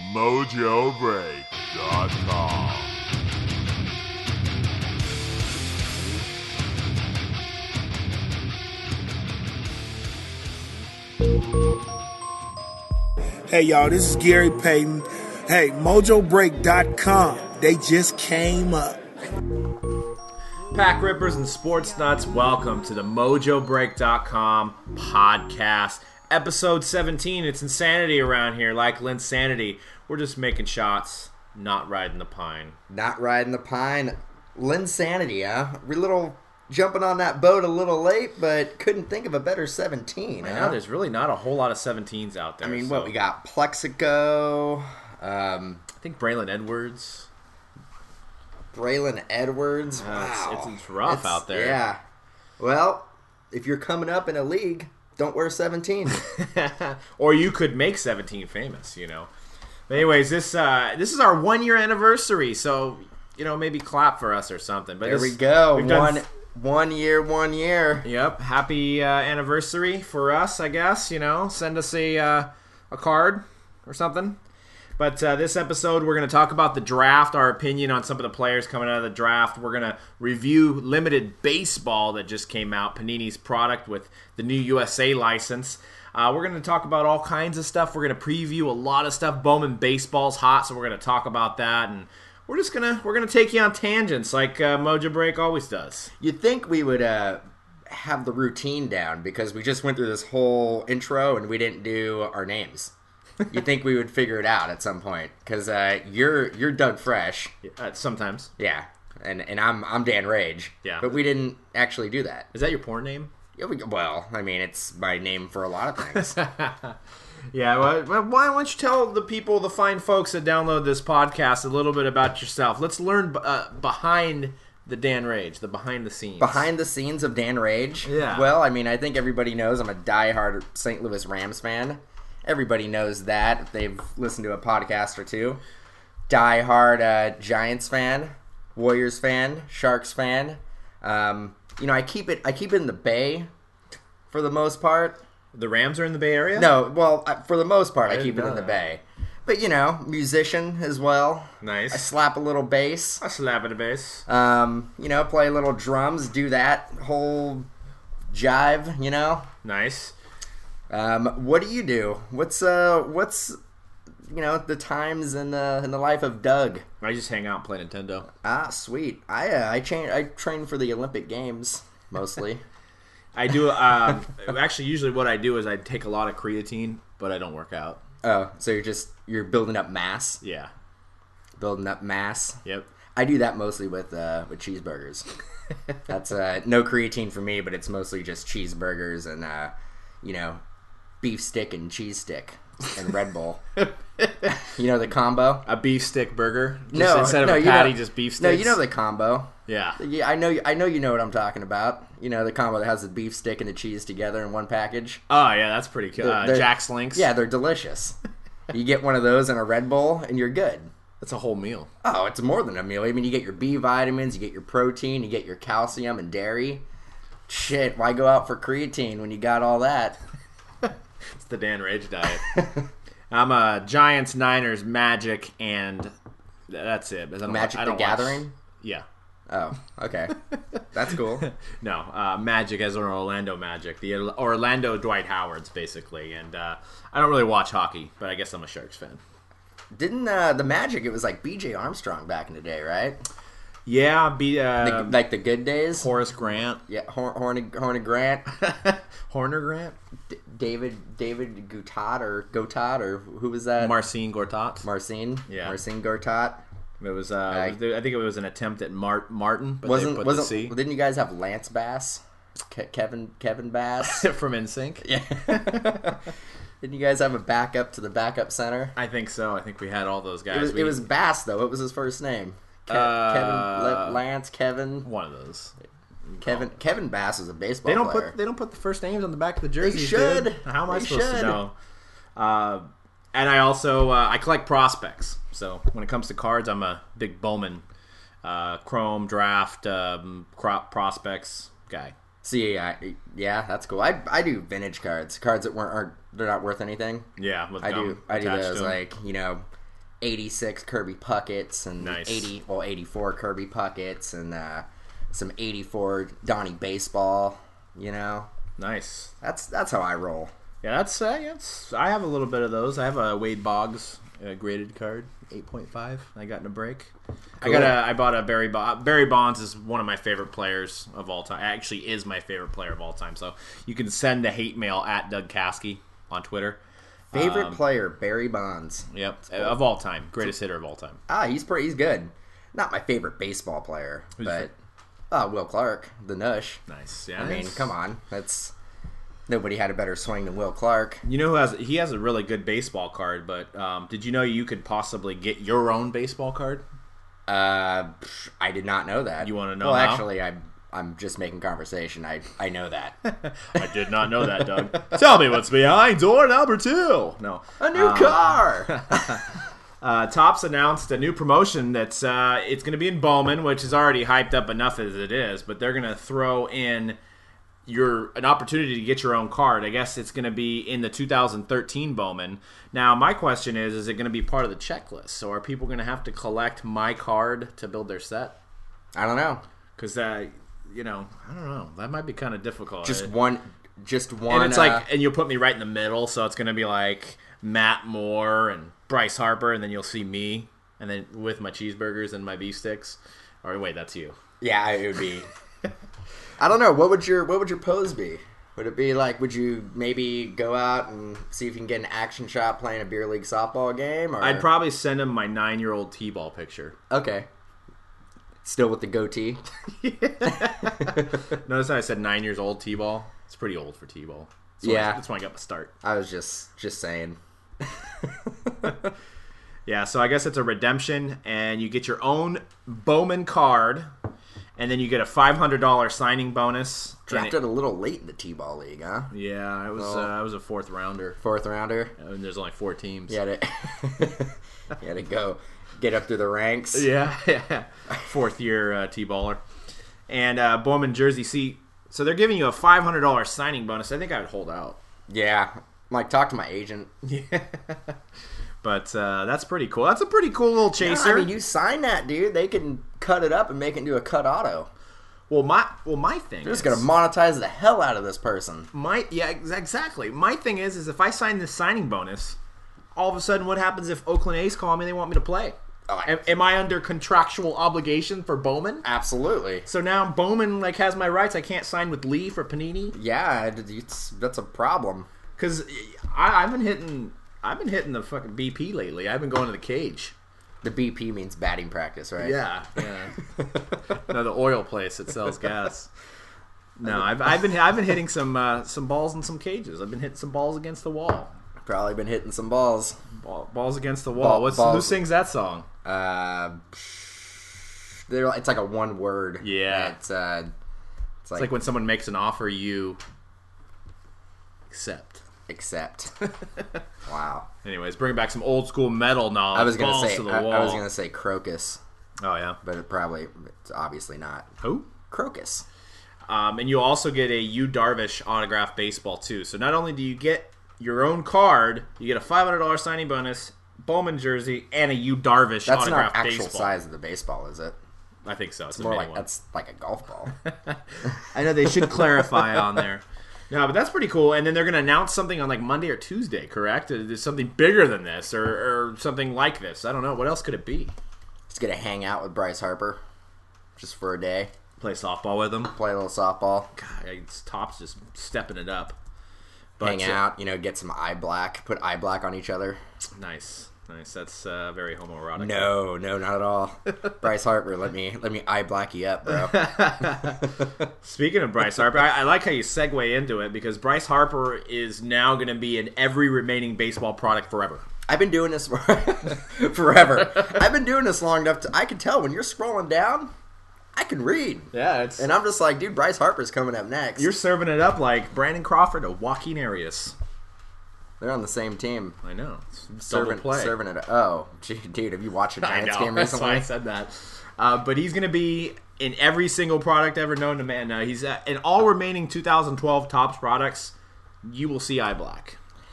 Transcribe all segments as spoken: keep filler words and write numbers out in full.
mojo break dot com. Hey y'all, this is Gary Payton. Hey, mojo break dot com. They just came up. Pack Rippers and Sports Nuts, welcome to the mojo break dot com podcast. Episode seventeen. It's insanity around here, like Linsanity. We're just making shots, not riding the pine. Not riding the pine. Linsanity, huh? We're a little jumping on that boat a little late, but couldn't think of a better seventeen. I huh? know, there's really not a whole lot of seventeens out there. I mean, so. what, we got Plexico, um, I think Braylon Edwards. Braylon Edwards. Uh, wow. It's, it's, it's rough It's- out there. Yeah. Well, if you're coming up in a league, don't wear seventeen. Or you could make seventeen famous, you know. But anyways, this uh, this is our one year anniversary, so you know maybe clap for us or something. But There this, we go. we've done- One one year, one year. Yep, happy uh, anniversary for us, I guess. You know, send us a uh, a card or something. But uh, this episode, we're going to talk about the draft, our opinion on some of the players coming out of the draft. We're going to review Limited Baseball that just came out, Panini's product with the new U S A license. Uh, we're going to talk about all kinds of stuff. We're going to preview a lot of stuff. Bowman Baseball's hot, so we're going to talk about that. And we're just going to we're gonna take you on tangents like uh, Mojo Break always does. You'd think we would uh, have the routine down because we just went through this whole intro and we didn't do our names. You'd think we would figure it out at some point because uh, you're you're Doug Fresh, Uh, sometimes. yeah, and and I'm I'm Dan Rage, Yeah. but we didn't actually do that. Is that your porn name? Yeah, we, well, I mean, it's my name for a lot of things. Yeah, well, well, why don't you tell the people, the fine folks that download this podcast, a little bit about yourself? Let's learn uh, behind the Dan Rage, the behind the scenes. Behind the scenes of Dan Rage. Yeah. Well, I mean, I think everybody knows I'm a diehard Saint Louis Rams fan. Everybody knows that if they've listened to a podcast or two. Diehard uh, Giants fan, Warriors fan, Sharks fan. Um, you know, I keep it. I keep it in the Bay for the most part. The Rams are in the Bay Area? No, well, uh, for the most part, I, didn't keep it know in the that. Bay. But you know, musician as well. Nice. I slap a little bass. I slap at a bass. Um, you know, play a little drums, do that whole jive. You know. Nice. Um, what do you do? What's uh, what's you know the times in the in the life of Doug? I just hang out and play Nintendo. Ah, sweet. I uh, I train I train for the Olympic Games mostly. I do, um, actually, usually what I do is I take a lot of creatine, but I don't work out. Oh, so you're just you're building up mass, Yeah. building up mass. Yep. I do that mostly with uh, with cheeseburgers. That's uh, no creatine for me, but it's mostly just cheeseburgers and uh, you know, beef stick and cheese stick and Red Bull. You know the combo? A beef stick burger? Just No, instead of no, a you patty, know- just beef sticks? No, you know the combo. Yeah. Yeah, I know. I know you know what I'm talking about. You know the combo that has the beef stick and the cheese together in one package. Oh, yeah, that's pretty cool. They're- Uh, they're- Jack's Links? Yeah, they're delicious. You get one of those and a Red Bull, and you're good. That's a whole meal. Oh, it's more than a meal. I mean, you get your B vitamins, you get your protein, you get your calcium and dairy. Shit, why go out for creatine when you got all that? It's the Dan Rage diet. I'm a Giants, Niners, Magic, and that's it. I don't Magic I the don't Gathering? Watch, yeah. Oh, okay. That's cool. No, uh, Magic as an Orlando Magic. The Orlando Dwight Howards, basically. And uh, I don't really watch hockey, but I guess I'm a Sharks fan. Didn't uh, the Magic, it was like B J Armstrong back in the day, right? Yeah, be uh, The, like the good days? Horace Grant. Yeah, Hor- Horny, Horny Grant. Horner Grant? D- David David Gutot or Gotot or who was that? Marcin Gortat. Marcin. Yeah. Marcin Gortat. It was, uh, I- it was- I think it was an attempt at Mart- Martin, but Wasn't they put wasn't the C. didn't you guys have Lance Bass? Ke- Kevin Kevin Bass? From N Sync. Yeah. Didn't you guys have a backup to the backup center? I think so. I think we had all those guys. It was, we, it was Bass though. What was his first name? Ke- Uh, Kevin Le- Lance Kevin one of those. Kevin Kevin Bass was a baseball They don't player. put they don't put the first names on the back of the jerseys. should. Dude. How am I They supposed should. to know? Uh, and I also uh, I collect prospects. So when it comes to cards, I'm a big Bowman, uh, Chrome draft, um, crop prospects guy. See, I, yeah, that's cool. I, I do vintage cards, cards that weren't aren't they're not worth anything. Yeah, with I gum do I do attached those to 'em. like you know, eighty-six Kirby Pucketts and Nice. eighty, well, eighty-four Kirby Pucketts and uh, some eighty-four Donnie Baseball. You know, Nice. that's that's how I roll. Yeah, that's uh, yeah, it's, I have a little bit of those. I have a Wade Boggs uh, graded card, eight point five. I got in a break. I Cool. got a. I bought a Barry Bo- Barry Bonds is one of my favorite players of all time. Actually, is my favorite player of all time. So you can send the hate mail at Doug Caskey on Twitter. Favorite Um, player, Barry Bonds. Yep, of all time, greatest hitter of all time. Ah, he's pretty. He's good. Not my favorite baseball player, Who's but your uh, Will Clark, the Nush. Nice. Yeah. I mean, it's- come on, that's nobody had a better swing than Will Clark. You know who has? He has a really good baseball card. But um, did you know you could possibly get your own baseball card? Uh, pff, I did not know that. You wanna know Well, how? actually, I I'm just making conversation. I I know that. I did not know that, Doug. Tell me what's behind door number two. No. A new Um, car. Uh, Topps announced a new promotion that's uh, it's going to be in Bowman, which is already hyped up enough as it is, but they're going to throw in your an opportunity to get your own card. I guess it's going to be in the two thousand thirteen Bowman. Now, my question is, is it going to be part of the checklist? So are people going to have to collect my card to build their set? I don't know. Because, uh, you know, I don't know. That might be kind of difficult. Just Uh, one. Just one. And it's uh, like, and you'll put me right in the middle, so it's going to be like Matt Moore and Bryce Harper, and then you'll see me, and then with my cheeseburgers and my beef sticks. Or wait, that's you. yeah, it would be. I don't know. What would your What would your pose be? Would it be like? Would you maybe go out and see if you can get an action shot playing a beer league softball game? Or I'd probably send him my nine-year-old T-ball picture. okay. Still with the goatee. Notice how I said nine years old T-ball? It's pretty old for T-ball. That's when I- Yeah. that's when I got my start. I was just just saying. Yeah, so I guess it's a redemption, and you get your own Bowman card, and then you get a five hundred dollars signing bonus. And it- Drafted a little late in the T-ball league, huh? yeah, I was Well- uh, I was a fourth rounder, Fourth rounder. and there's only four teams. You had to, you had to go get up through the ranks. Yeah, yeah. Fourth year uh, T-baller. And uh, Bowman jersey. See, so they're giving you a five hundred dollars signing bonus. I think I would hold out. Yeah. Like, talk to my agent. Yeah. But uh, that's pretty cool. That's a pretty cool little chaser. I mean, you sign that, dude. They can cut it up and make it into a cut auto. well, my well, my thing They're is just gonna monetize the hell out of this person. my yeah ex- exactly. My thing is is if I sign this signing bonus, all of a sudden, what happens if Oakland A's call me? They want me to play. Oh, I- am, am I under contractual obligation for Bowman? Absolutely. So now Bowman like has my rights. I can't sign with Lee for Panini. Yeah, it- it's that's a problem. Because I've been hitting, I've been hitting the fucking B P lately. I've been going to the cage. The B P means batting practice, right? Yeah, yeah. No, the oil place that sells gas. No, I've, I've been I've been hitting some uh, some balls in some cages. I've been hitting some balls against the wall. Probably been hitting some balls. Ball, balls against the wall. Ball- What's, balls- who sings that song? Uh, they're, it's like a one word. Yeah. It's uh, it's like, It's like when someone makes an offer, you accept. accept. Wow. Anyways, bring back some old school metal knowledge. I was gonna balls say to the I, wall. I was gonna say crocus, Oh yeah. but it probably it's obviously not Who? crocus. Um, and you also get a Yu Darvish autographed baseball too. So not only do you get your own card, you get a five hundred dollars signing bonus, Bowman jersey, and a Yu Darvish That's not autographed actual baseball. size of the baseball, is it? I think so. It's, a More mini like one. that's like a golf ball. I know they should clarify on there. No, but that's pretty cool. And then they're going to announce something on like Monday or Tuesday, correct? Uh, There's something bigger than this, or, or something like this. I don't know. What else could it be? Just gonna hang out with Bryce Harper, just for a day, Play softball with them. play a little softball, God, it's Topps just stepping it up. But, hang uh, out. You know, get some eye black, put eye black on each other. Nice, nice. That's uh, very homoerotic. No, no, not at all. Bryce Harper, let me let me eye black you up, bro. Speaking of Bryce Harper, I, I like how you segue into it because Bryce Harper is now going to be in every remaining baseball product forever. I've been doing this for forever. I've been doing this long enough to I can tell when you're scrolling down, I can read. Yeah, it's And I'm just like, dude, Bryce Harper's coming up next. you're serving it up like Brandon Crawford or Joaquin Arias. They're on the same team. I know. It's double Serving, play. serving it. Oh, gee, dude, have you watched a I Giants know. game That's recently? why I said that. Uh, but he's going to be in every single product ever known to man. Uh, he's uh, in all remaining two thousand twelve Topps products. You will see eye black.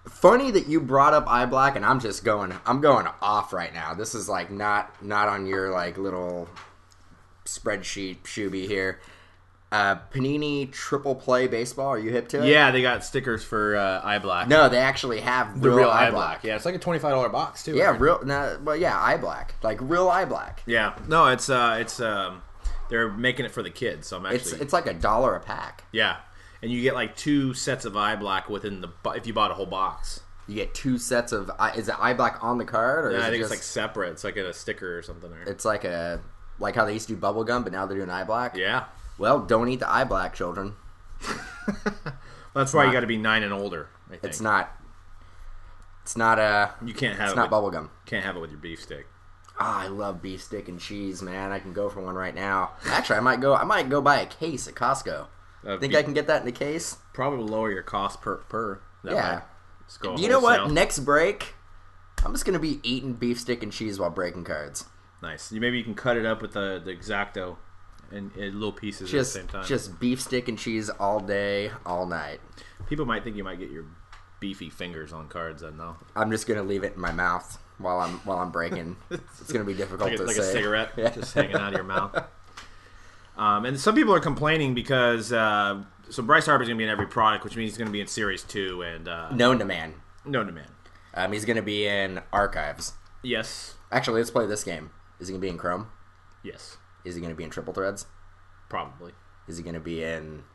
Funny that you brought up eye black, and I'm just going. I'm going off right now. This is like not not on your like little spreadsheet, Shuby here. Uh, Panini Triple Play Baseball. Are you hip to it? Yeah, they got stickers for uh, eye black. No, they actually have the real, real eye eye black. black. Yeah, it's like a twenty-five dollars box too. Yeah, right? real. No, well, yeah, eye black, like real eye black. Yeah, no, it's uh, it's um, they're making it for the kids. So I'm actually, It's it's like a dollar a pack. yeah, and you get like two sets of eye black within the bo- if you bought a whole box. You get two sets of. eye- Is it eye black on the card, or Yeah, is I it think just, it's like separate. It's like a sticker or something. Or... It's like a like how they used to do bubble gum, but now they're doing eye black. Yeah, Well, don't eat the eye black, children. that's why not- you got to be nine and older. I think It's not. It's not a. You can't have It's it not with, bubble gum. Can't have it with your beef stick. Ah, I love beef stick and cheese, man. I can go for one right now. Actually, I might go. I might go buy a case at Costco. Uh, Think be- I can get that in the case? Probably lower your cost per per. That Yeah. might just go You know what? wholesale. Next break, I'm just gonna be eating beef stick and cheese while breaking cards. Nice. You maybe you can cut it up with the the Exacto in, in little pieces Just, at the same time. just beef stick and cheese all day, all night. People might think you might get your beefy fingers on cards. Then though, I'm just gonna leave it in my mouth while I'm while I'm breaking. It's gonna be difficult like, a, to like say. a cigarette Yeah. just hanging out of your mouth. Um, and some people are complaining because uh, so Bryce Harper's gonna be in every product, which means he's gonna be in Series Two and uh, Known to man. no demand. Um, he's gonna be in archives. Yes, Actually, let's play this game. Is he gonna be in Chrome? yes, Is he gonna be in Triple Threads? probably Is he gonna be in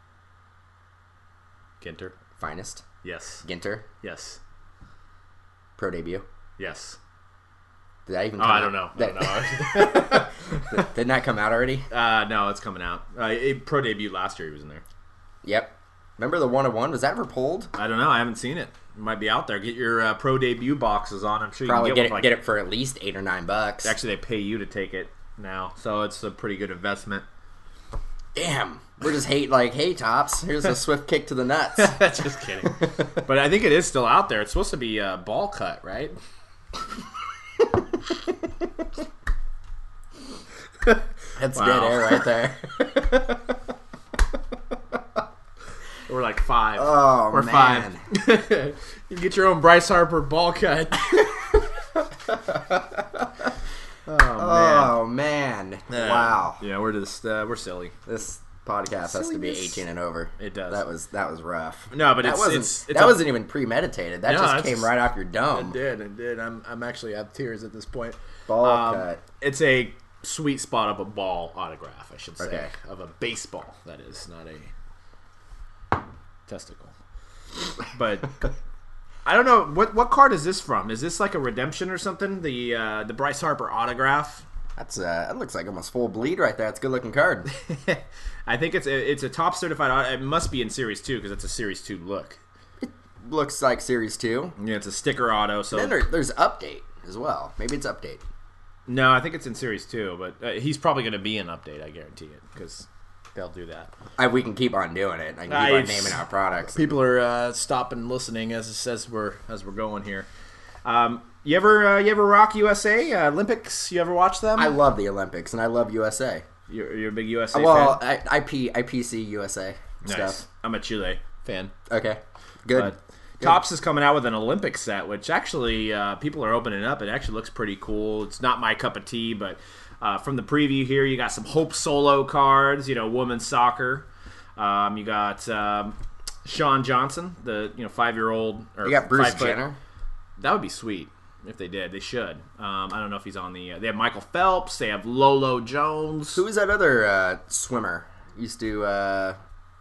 Ginter. Finest? Yes, Ginter? yes, Pro debut? yes. Did that even Oh, come I out? don't know. I That- don't know. Didn't that come out already? uh, no, it's coming out. Uh, it, pro debut last year. He was in there. Yep. Remember the one oh one? Was that ever pulled? I don't know. I haven't seen it. It might be out there. Get your uh, pro debut boxes on. I'm sure you Probably can get get, it, one for like, get it for at least eight or nine bucks. Actually, they pay you to take it now, so it's a pretty good investment. Damn. We're just hate like, hey, Tops, here's a swift kick to the nuts. Just kidding. But I think it is still out there. It's supposed to be uh, ball cut, right? That's Wow. dead air right there. We're like five. Oh, We're man. five. You can get your own Bryce Harper ball cut. Oh, man. Yeah. Wow. Yeah, we're just uh, we're silly. This podcast has to be Silliness. eighteen and over. It does. That was that was rough. No, but that it's wasn't it's, it's that a- wasn't even premeditated. That No, just that's- came right off your It dome. did. It did. I'm I'm actually at tears at this point. Ball Um, cut. It's a sweet spot of a ball autograph, I should say. Okay. Of a baseball, that is, not a testicle. But I don't know what what card is this from? Is this like a redemption or something? The uh, the Bryce Harper autograph. That's uh, that looks like almost full bleed right there. It's a good looking card. I think it's a, it's a top certified. Auto- it must be in Series Two because it's a Series Two look. Looks like Series Two. Yeah, it's a sticker auto. So Then there, there's update as well. Maybe it's update. no, I think it's in Series Two, but uh, he's probably going to be an update. I guarantee it because they'll do that. I, we can keep on doing it. I can keep I- on naming our products. People are uh, stopping listening as as we're as we're going here. Um, you ever uh, you ever rock U S A uh, Olympics? You ever watch them? I love the Olympics and I love U S A. You're, you're a big U S A Well, fan. I, I, P, I P C U S A Nice. stuff. I'm a Chile fan. Okay, good. But Topps is coming out with an Olympic set, which actually uh, people are opening up. It actually looks pretty cool. It's not my cup of tea, but uh, from the preview here, you got some Hope Solo cards. You know, women's soccer. Um, you got um, Sean Johnson, the you know five year old. You got Bruce five foot- Jenner. That would be sweet if they did. They should. Um, I don't know if he's on the. Uh, they have Michael Phelps. They have Lolo Jones. Who is that other uh, swimmer? Used to uh,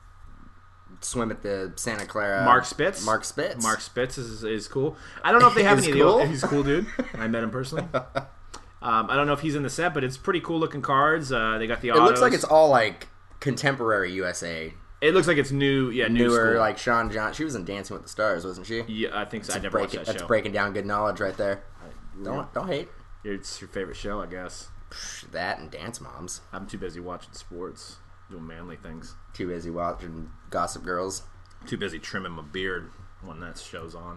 swim at the Santa Clara. Mark Spitz. Mark Spitz. Mark Spitz is, is cool. I don't know if they have Is any of cool? the. He's a cool dude. I met him personally. Um, I don't know if he's in the set, but it's pretty cool looking cards. Uh, they got the. It Autos. looks like it's all like contemporary U S A. It looks like it's new. Yeah, new Newer, school. like Sean John. She was in Dancing with the Stars, wasn't she? Yeah, I think so. I never Breaking- watched that that's show. breaking down good knowledge right there. Don't don't hate It's your favorite show, I guess. Psh, that and Dance Moms. I'm too busy watching sports, doing manly things. Too busy watching Gossip Girls. Too busy trimming my beard when that show's on.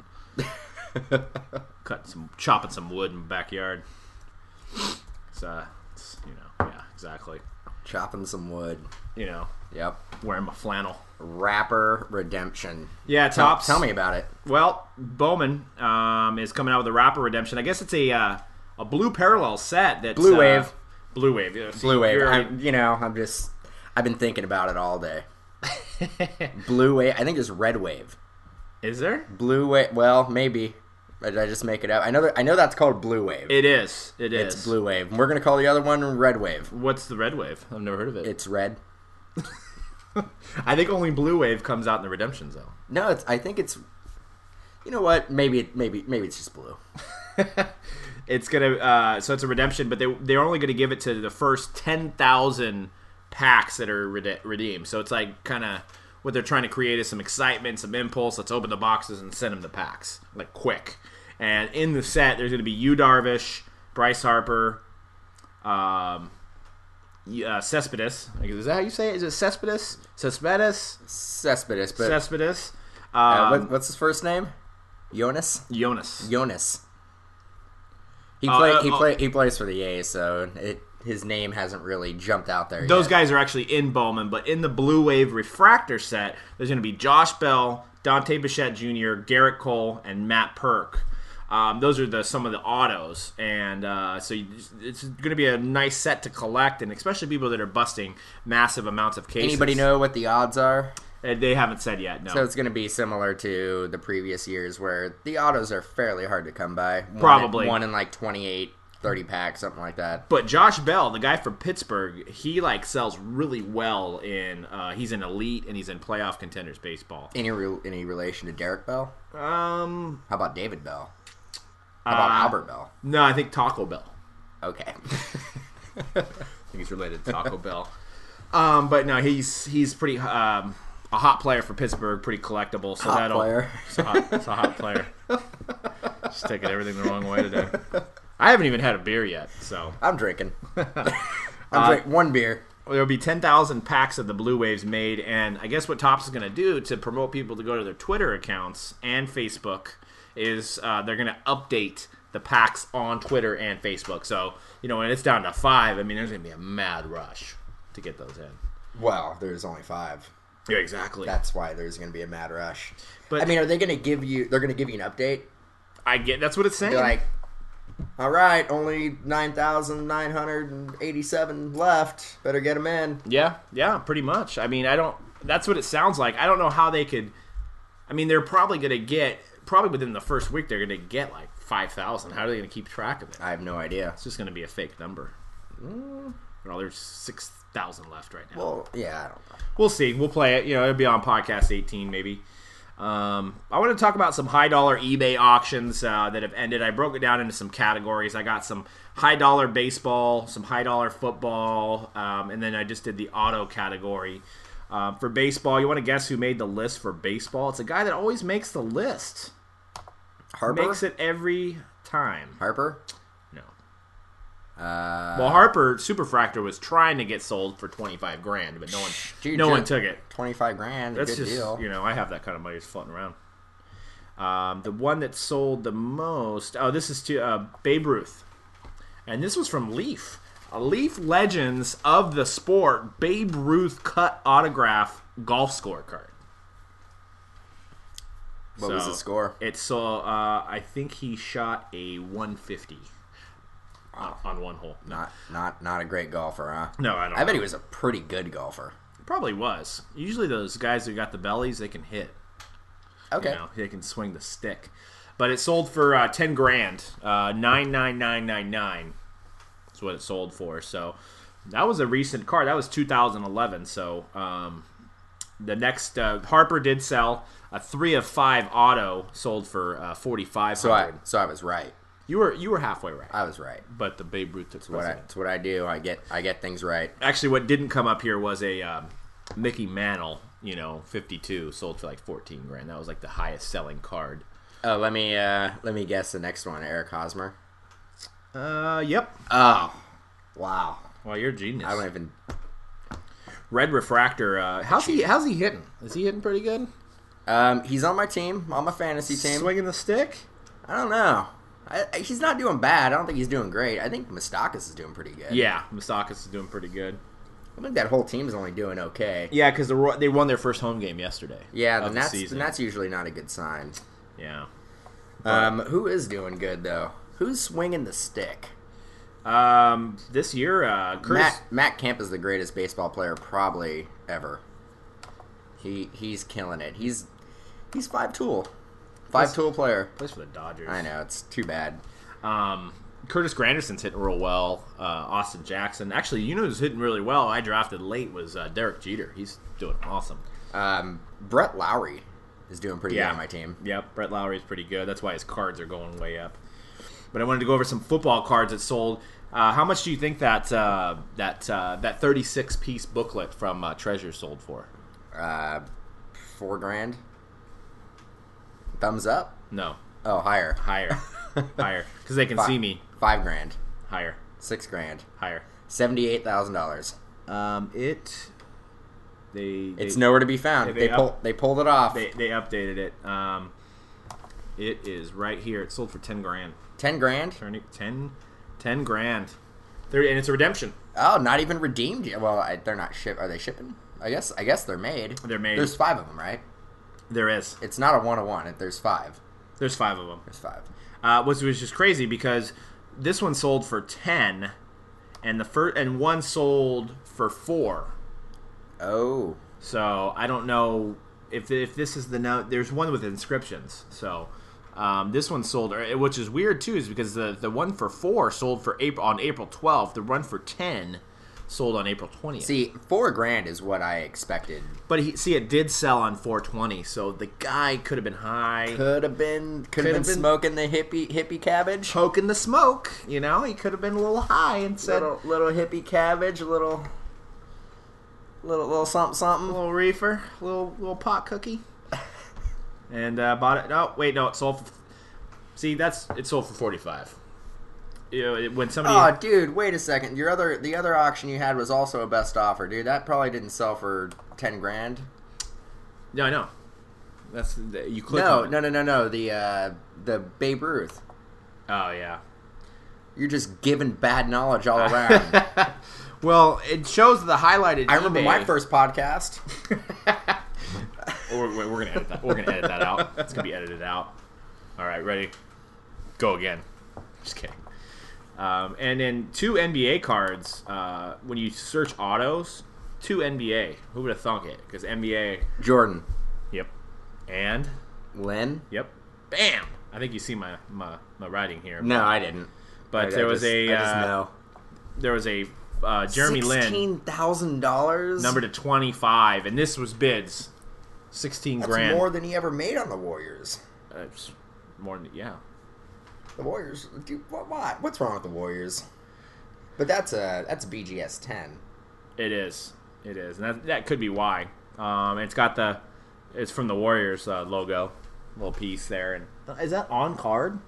Cutting some, chopping some wood in the backyard. It's, uh, it's, you know, yeah, exactly. Chopping some wood. You know, Yep. wearing my flannel. Rapper Redemption. Yeah, Tell, Tops. tell me about it. Well, Bowman um, is coming out with a Rapper Redemption. I guess it's a uh, a blue parallel set. That's Blue uh, Wave. Blue Wave. Yeah, see, Blue Wave. you're I, already- you know, I'm just. I've been thinking about it all day. Blue Wave. I think there's Red Wave. Is there? Blue Wave. Well, maybe. Did I just make it up? I know that. I know that's called Blue Wave. It is. It is. It's Blue Wave. And we're gonna call the other one Red Wave. What's the Red Wave? I've never heard of it. It's red. I think only Blue Wave comes out in the Redemptions, though. No, it's. I think it's. You know what? Maybe. It, maybe. Maybe it's just blue. It's gonna. Uh, so it's a redemption, but they they're only gonna give it to the first ten thousand packs that are rede- redeemed. So it's like kind of what they're trying to create is some excitement, some impulse. Let's open the boxes and send them the packs like quick. And in the set, there's gonna be Yu Darvish, Bryce Harper, um, uh, Cespedes. Is that how you say it? Is it Cespedes? Cespedes? Cespedes, but Cespedes. uh, Um, what, what's his first name? Jonas. Jonas. Jonas. He Uh, play, uh, he uh, play, he plays for the A's, so it, his name hasn't really jumped out there Those yet. guys are actually in Bowman, but in the Blue Wave Refractor set, there's going to be Josh Bell, Dante Bichette Junior, Garrett Cole, and Matt Perk. Um, those are the some of the autos, and uh, so you, it's going to be a nice set to collect, and especially people that are busting massive amounts of cases. Anybody know what the odds are? Uh, They haven't said yet. No, So it's going to be similar to the previous years where the autos are fairly hard to come by. One Probably. in, one in like twenty-eight, thirty packs, something like that. but Josh Bell, the guy from Pittsburgh, he like sells really well in. Uh, he's in elite and he's in playoff contenders baseball. Any re- any relation to Derek Bell? Um, How about David Bell? How about Uh, Albert Bell? no, I think Taco Bell. Okay. I think he's related to Taco Bell. Um, but no, he's he's pretty um, a hot player for Pittsburgh, pretty collectible. So Hot that'll player. It's a hot, it's a hot player. Just taking everything the wrong way today. I haven't even had a beer yet, so I'm drinking. I'm Uh, drinking one beer. there'll be ten thousand packs of the Blue Waves made, and I guess what Topps is going to do to promote people to go to their Twitter accounts and Facebook is uh, they're going to update the packs on Twitter and Facebook. So, you know, when it's down to five, I mean, there's going to be a mad rush to get those in. Well, there's only five. Yeah, exactly. That's why there's going to be a mad rush. But- I mean, are they going to give you? They're going to give you an update. I get that's what it's saying. They're like, all right, only nine thousand nine hundred and eighty-seven left. Better get them in. Yeah, yeah, pretty much. I mean, I don't. That's what it sounds like. I don't know how they could. I mean, they're probably going to get probably within the first week. They're going to get like five thousand. How are they going to keep track of it? I have no idea. It's just going to be a fake number. Well, there's six thousand left right now. Well, yeah, I don't know. We'll see. We'll play it. You know, it'll be on podcast eighteen maybe. Um, I want to talk about some high dollar eBay auctions uh, that have ended. I broke it down into some categories. I got some high dollar baseball, some high dollar football, um, and then I just did the auto category. Uh, for baseball, you want to guess who made the list for baseball? It's a guy that always makes the list. Harper. Makes it every time. Harper. No. Uh, Well, Harper Superfractor was trying to get sold for twenty-five grand, but no one, Dude, no one just took it. twenty-five grand. A That's good just deal. you know, I have that kind of money just floating around. Um, the one that sold the most. Oh, this is to uh, Babe Ruth, and this was from Leaf. A Leaf Legends of the Sport Babe Ruth cut autograph golf scorecard. What was So, the score? It's so uh, I think he shot a one fifty on, on one hole. No, Not, not, not a great golfer, huh? no, I don't. I bet know. he was a pretty good golfer. Probably was. Usually those guys who got the bellies, they can hit. Okay. You know, they can swing the stick. But it sold for uh, ten grand, uh, nine nine nine nine nine. That's what it sold for. So that was a recent card. That was two thousand eleven. So um, the next uh, Harper did sell a three of five auto sold for uh, forty five So I, hundred. so I was right. You were you were halfway right, I was right. but the Babe Ruth took What I, precedent. it's what I do. I get, I get things right. Actually, what didn't come up here was a um, Mickey Mantle. You know, fifty-two sold for like fourteen grand. That was like the highest selling card. Oh, let me, uh, let me guess the next one. Eric Hosmer. Uh, yep. Oh, wow. Well, you're a genius. I don't even. Red Refractor. Uh, how's he? How's he hitting? Is he hitting pretty good? Um, he's on my team, on my fantasy team. Swinging the stick. I don't know. I, I, he's not doing bad. I don't think he's doing great. I think Mustakas is doing pretty good. Yeah, Mustakas is doing pretty good. I think that whole team's only doing okay. Yeah, because the, they won their first home game yesterday. Yeah, of then the that's season. then that's usually not a good sign. Yeah. Um, who is doing good though? Who's swinging the stick? Um, this year, uh, Curtis. Matt Matt Kemp is the greatest baseball player probably ever. He he's killing it. He's he's five tool, five tool player. Plays for the Dodgers. I know, it's too bad. Um, Curtis Granderson's hitting real well. Uh, Austin Jackson. Actually, you know who's hitting really well? I drafted late was uh, Derek Jeter. He's doing awesome. Um, Brett Lowry is doing pretty Yeah. good on my team. Yep, Brett Lowry is pretty good. That's why his cards are going way up. But I wanted to go over some football cards that sold. Uh, how much do you think that uh, that uh, that thirty-six piece booklet from uh, Treasure sold for? Uh, four grand. Thumbs up. No, Oh, higher. higher, higher, because they can Fi- see me. Five grand. Higher, Six grand. higher. Seventy-eight thousand dollars. Um, it. They. It's they, nowhere to be found. they- They, they pull, up- they pulled it off. They they updated it. Um, it is right here. It sold for ten grand. Ten grand. Turning ten, ten grand. Thirty, and it's a redemption. Oh, not even redeemed yet. Well, I, they're not ship. Are they shipping? I guess. I guess they're made. They're made. There's five of them, right? There is. It's not a one on one. There's five. There's five of them. There's five. Uh, which was just crazy because this one sold for ten, and the first and one sold for four. Oh. So I don't know if if this is the no. There's one with inscriptions. So um, this one sold, which is weird too, is because the the one for four sold for April on April twelfth. The one for ten sold on April twentieth. See, four grand is what I expected. But he, see, it did sell on four twenty, so the guy could have been high, Could have been. Could Could have have been been- smoking the hippie hippie cabbage. poking the smoke. You know, he could have been a little high and said, Little little hippie cabbage. Little. Little little something a something. little reefer, a little little pot cookie, and uh, bought it. No, wait, no, it sold. For, see, that's it sold for forty five. You know, it, when somebody, Oh, dude, wait a second. Your other the other auction you had was also a best offer, dude. That probably didn't sell for ten grand. no, I know. That's the, you click. No, on it. no, no, no, no. The uh, the Babe Ruth. Oh yeah. You're just giving bad knowledge all around. Well, it shows the highlighted. I remember eBay. my first podcast. We're, we're, we're gonna edit that. We're gonna edit that out. It's gonna be edited out. All right, ready? Go again. Just kidding. Um, and then two N B A cards. Uh, when you search autos, two N B A. Who would have thunk it? Because N B A. Jordan. Yep. And Lynn? yep. Bam. I think you see my my, my writing here. No, I didn't. But I- there I was just- a I just uh, know. there was a uh, Jeremy Lin Sixteen thousand dollars. number to twenty five, and this was bids. Sixteen That's grand. more than he ever made on the Warriors. Uh, it's more than yeah. The Warriors. Dude, what, what? What's wrong with the Warriors? But that's a that's a B G S ten. It is. It is, and that that could be why. Um, it's got the it's from the Warriors uh, logo, little piece there, and is that on card?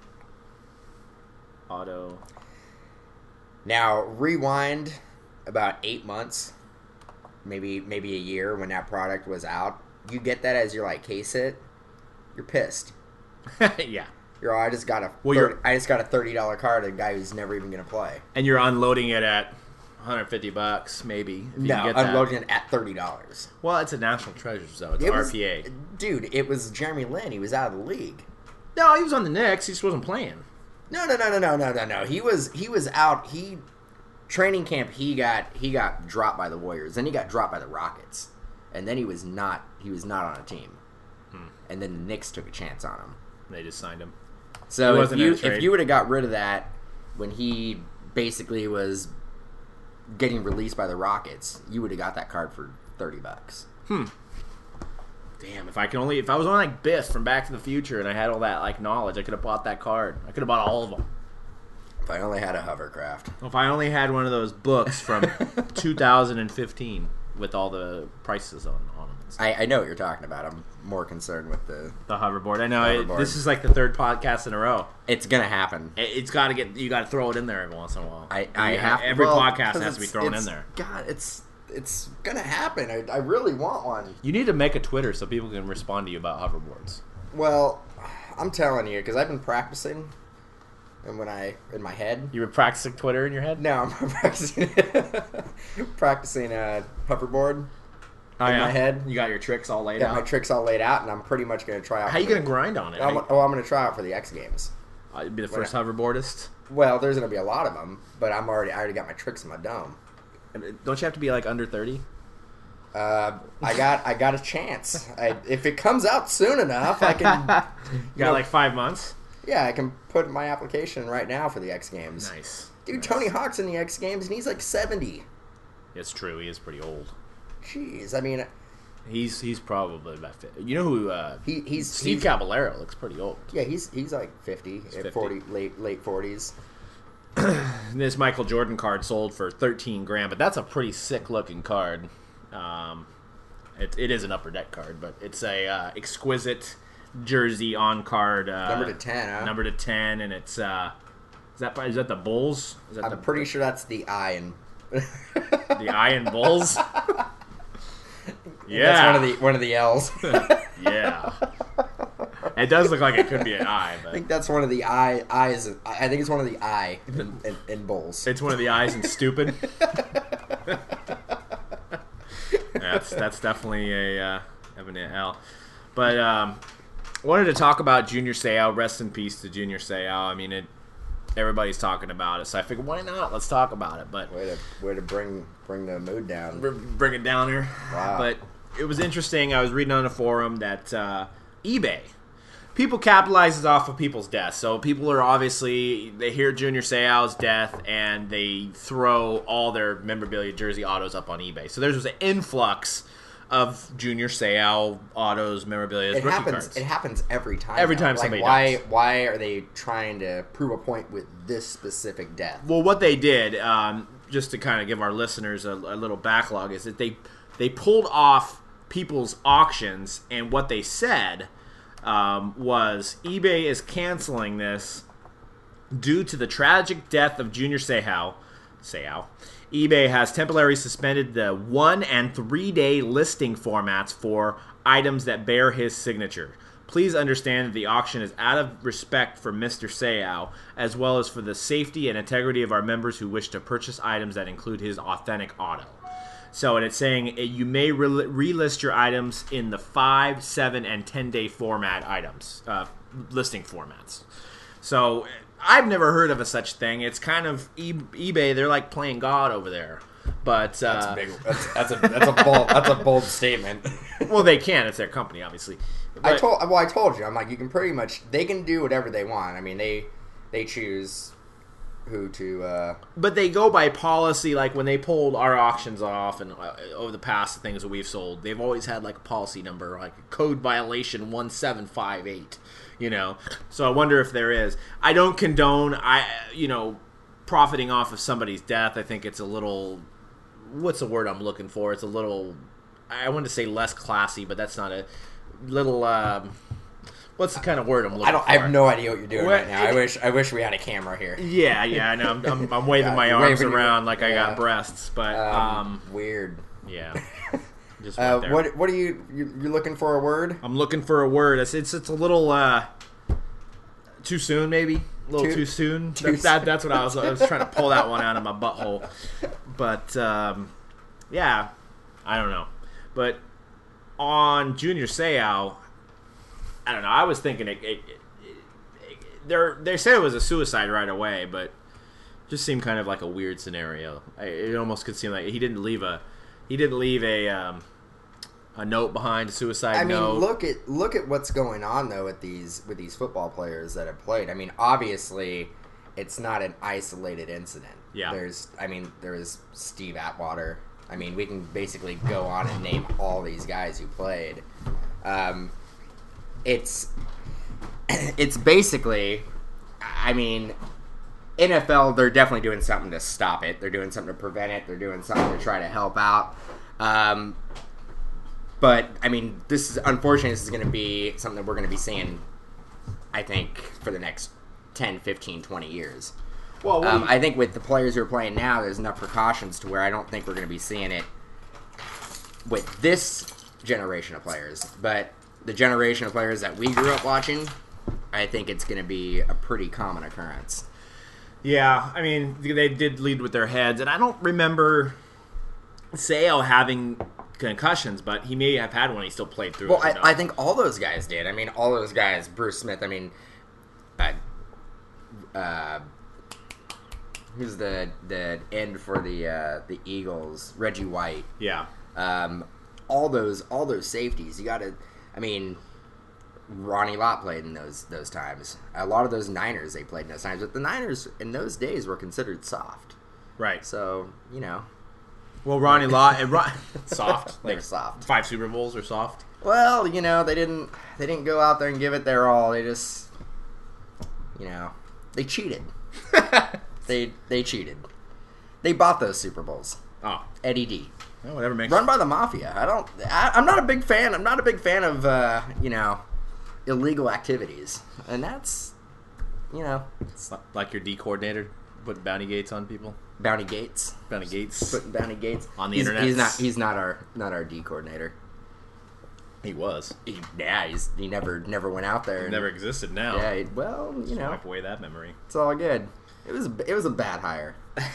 Auto. Now rewind about eight months, maybe maybe a year when that product was out. You get that as your like case hit, you're pissed. Yeah, You're oh, I just got a Well, thirty, you're- I just got a thirty dollar card of a guy who's never even gonna play. and you're unloading it at one hundred fifty bucks, maybe. If you No, can get that. unloading it at thirty dollars. Well, it's a National Treasures though. It's It R was- P A. Dude, it was Jeremy Lin. He was out of the league. No, he was on the Knicks. He just wasn't playing. No, no, no, no, no, no, no, no. He was he was out. He training camp. He got he got dropped by the Warriors. Then he got dropped by the Rockets, and then he was not he was not on a team. Hmm. And then the Knicks took a chance on him. They just signed him. So He if wasn't in you a trade. if you would have got rid of that when he basically was getting released by the Rockets, you would have got that card for thirty bucks. Damn, if I can only if I was on like Biff from Back to the Future and I had all that like knowledge, I could have bought that card. I could have bought all of them. If I only had a hovercraft. If I only had one of those books from two thousand fifteen with all the prices on, on them. and stuff. I, I know what you're talking about. I'm more concerned with the. The hoverboard. I know it, Hoverboard. this is like the third podcast in a row. It's gonna happen. It, it's got to get you got to throw it in there every once in a while. I, I You- have every well, podcast 'cause has to be it's- thrown in it's- there. God, it's it's gonna happen. I, I really want one. You need to make a Twitter so people can respond to you about hoverboards. Well, I'm telling you, because I've been practicing. and when I in my head. You were practicing Twitter in your head? No, I'm practicing practicing a hoverboard Oh, in yeah? my head. You got your tricks all laid Got my out? tricks all laid out, and I'm pretty much going to try out. How you for going to the- grind on it? I'm, How you- oh, I'm going to try out for the X Games. Uh, you'd be the first hoverboardist? Well, there's going to be a lot of them, but I'm already I already got my tricks in my dome. Don't you have to be like under thirty? Uh, I got I got a chance. I, if it comes out soon enough, I can. You got like five months? Yeah, I can put my application right now for the X Games. Nice. Dude, Nice. Tony Hawk's in the X Games, and he's like seventy. It's true. He is pretty old. Jeez, I mean, He's he's probably about fifty. You know who? Uh, he he's Steve he's, Caballero looks pretty old. Yeah, he's he's like fifty, He's at fifty. forty, late late forties. This Michael Jordan card sold for thirteen grand, but that's a pretty sick looking card. Um, it, it is an upper deck card, but it's a uh, exquisite jersey on card. Uh, Number to ten, huh? Number to ten, and it's uh, is that is that the Bulls? Is that I'm the, pretty sure that's the I in. the Iron Bulls. Yeah, That's one of the one of the L's. yeah. It does look like it could be an I, I but think that's one of the I eyes. I think it's one of the I in, in, in bowls. it's one of the I's in stupid. that's that's definitely a uh, definitely an L. But um, wanted to talk about Junior Seau. Rest in peace to Junior Seau. I mean, it. Everybody's talking about it, so I figured, why not? Let's talk about it. But Way to way to bring bring the mood down. br- bring it down here. Wow. But it was interesting. I was reading on a forum that uh, eBay. People capitalizes off of people's deaths. So people are obviously, they hear Junior Seau's death and they throw all their memorabilia jersey autos up on eBay. So there was an influx of Junior Seau autos, memorabilia, It rookie happens. cards. It happens every time. Every though. time like, somebody why does. why are they trying to prove a point with this specific death? Well, what they did, um, just to kind of give our listeners a, a little backlog, is that they they pulled off people's auctions, and what they said um, was eBay is canceling this due to the tragic death of Junior Seau. Seau. eBay has temporarily suspended the one and three day listing formats for items that bear his signature. Please understand that the auction is out of respect for Mister Seau, as well as for the safety and integrity of our members who wish to purchase items that include his authentic auto. So, and it's saying uh, you may re- relist your items in the five, seven, and ten day format items, uh, listing formats. So, I've never heard of a such thing. It's kind of e- eBay. They're like playing God over there. But uh, That's a big. That's, that's a that's a bold that's a bold statement. well, they can. It's their company, obviously. I But- told well, I told you. I'm like, you can pretty much they can do whatever they want. I mean, they they choose who to. Uh, But they go by policy, like when they pulled our auctions off and uh, over the past the things that we've sold, they've always had like a policy number, like code violation one seven five eight, you know. So I wonder if there is. I don't condone, I you know, profiting off of somebody's death. I think it's a little, what's the word I'm looking for? It's a little, I want to say less classy, but that's not a little, um, what's the kind of word I'm looking I don't. for? I have no idea what you're doing Well, right now. I it- wish. I wish we had a camera here. Yeah, yeah, I know. I'm, I'm, I'm waving Yeah, my you're arms waving your- around like I yeah. got breasts, but Um, um, weird. yeah. Just Uh, right there. what What are you? you- You're looking for a word? I'm looking for a word. It's it's, it's a little uh, too soon, maybe a little Too- too, soon. too that, that that's what I was. I was trying to pull that one out of my butthole, but um, yeah, I don't know. But on Junior Seau, I don't know. I was thinking it. it, it, it they they said it was a suicide right away, but just seemed kind of like a weird scenario. I, it almost could seem like he didn't leave a he didn't leave a um, a note behind, a suicide I mean, note. look at look at what's going on though with these with these football players that have played. I mean, obviously, it's not an isolated incident. Yeah. There's, I mean, there is Steve Atwater. I mean, we can basically go on and name all these guys who played. Um, it's it's basically, I mean, N F L, they're definitely doing something to stop it. They're doing something to prevent it. They're doing something to try to help out. Um, but, I mean, this is, unfortunately, this is going to be something that we're going to be seeing, I think, for the next ten, fifteen, twenty years. well, Um, I think with the players who are playing now, there's enough precautions to where I don't think we're going to be seeing it with this generation of players. But the generation of players that we grew up watching, I think it's going to be a pretty common occurrence. Yeah, I mean, they did lead with their heads, and I don't remember Seo having concussions, but he may have had one. He still played through Well, it. I, I think all those guys did. I mean, all those guys, Bruce Smith, I mean, uh, uh, who's the the end for the uh, the Eagles? Reggie White. Yeah. Um, all those all those safeties. You got to. I mean, Ronnie Lott played in those those times. A lot of those Niners they played in those times, but the Niners in those days were considered soft. Right. So you know, Well, Ronnie Lott and Ron- soft. they're Like soft. five Super Bowls are soft. Well, you know, they didn't they didn't go out there and give it their all. They just, you know, they cheated. they they cheated. They bought those Super Bowls. Oh, Eddie D. well, whatever makes. Run by the mafia. I don't. I, I'm not a big fan. I'm not a big fan of uh, you know, illegal activities, and that's, you know, It's like your D coordinator putting bounty gates on people. Bounty Gates. Bounty gates. Putting Bounty Gates On the he's, internet. He's not. He's not our not our D coordinator. He was. He, yeah, he's he never never went out there. And, Never existed now. Yeah. He, well, you know, Wipe away that memory. it's all good. It was it was a bad hire.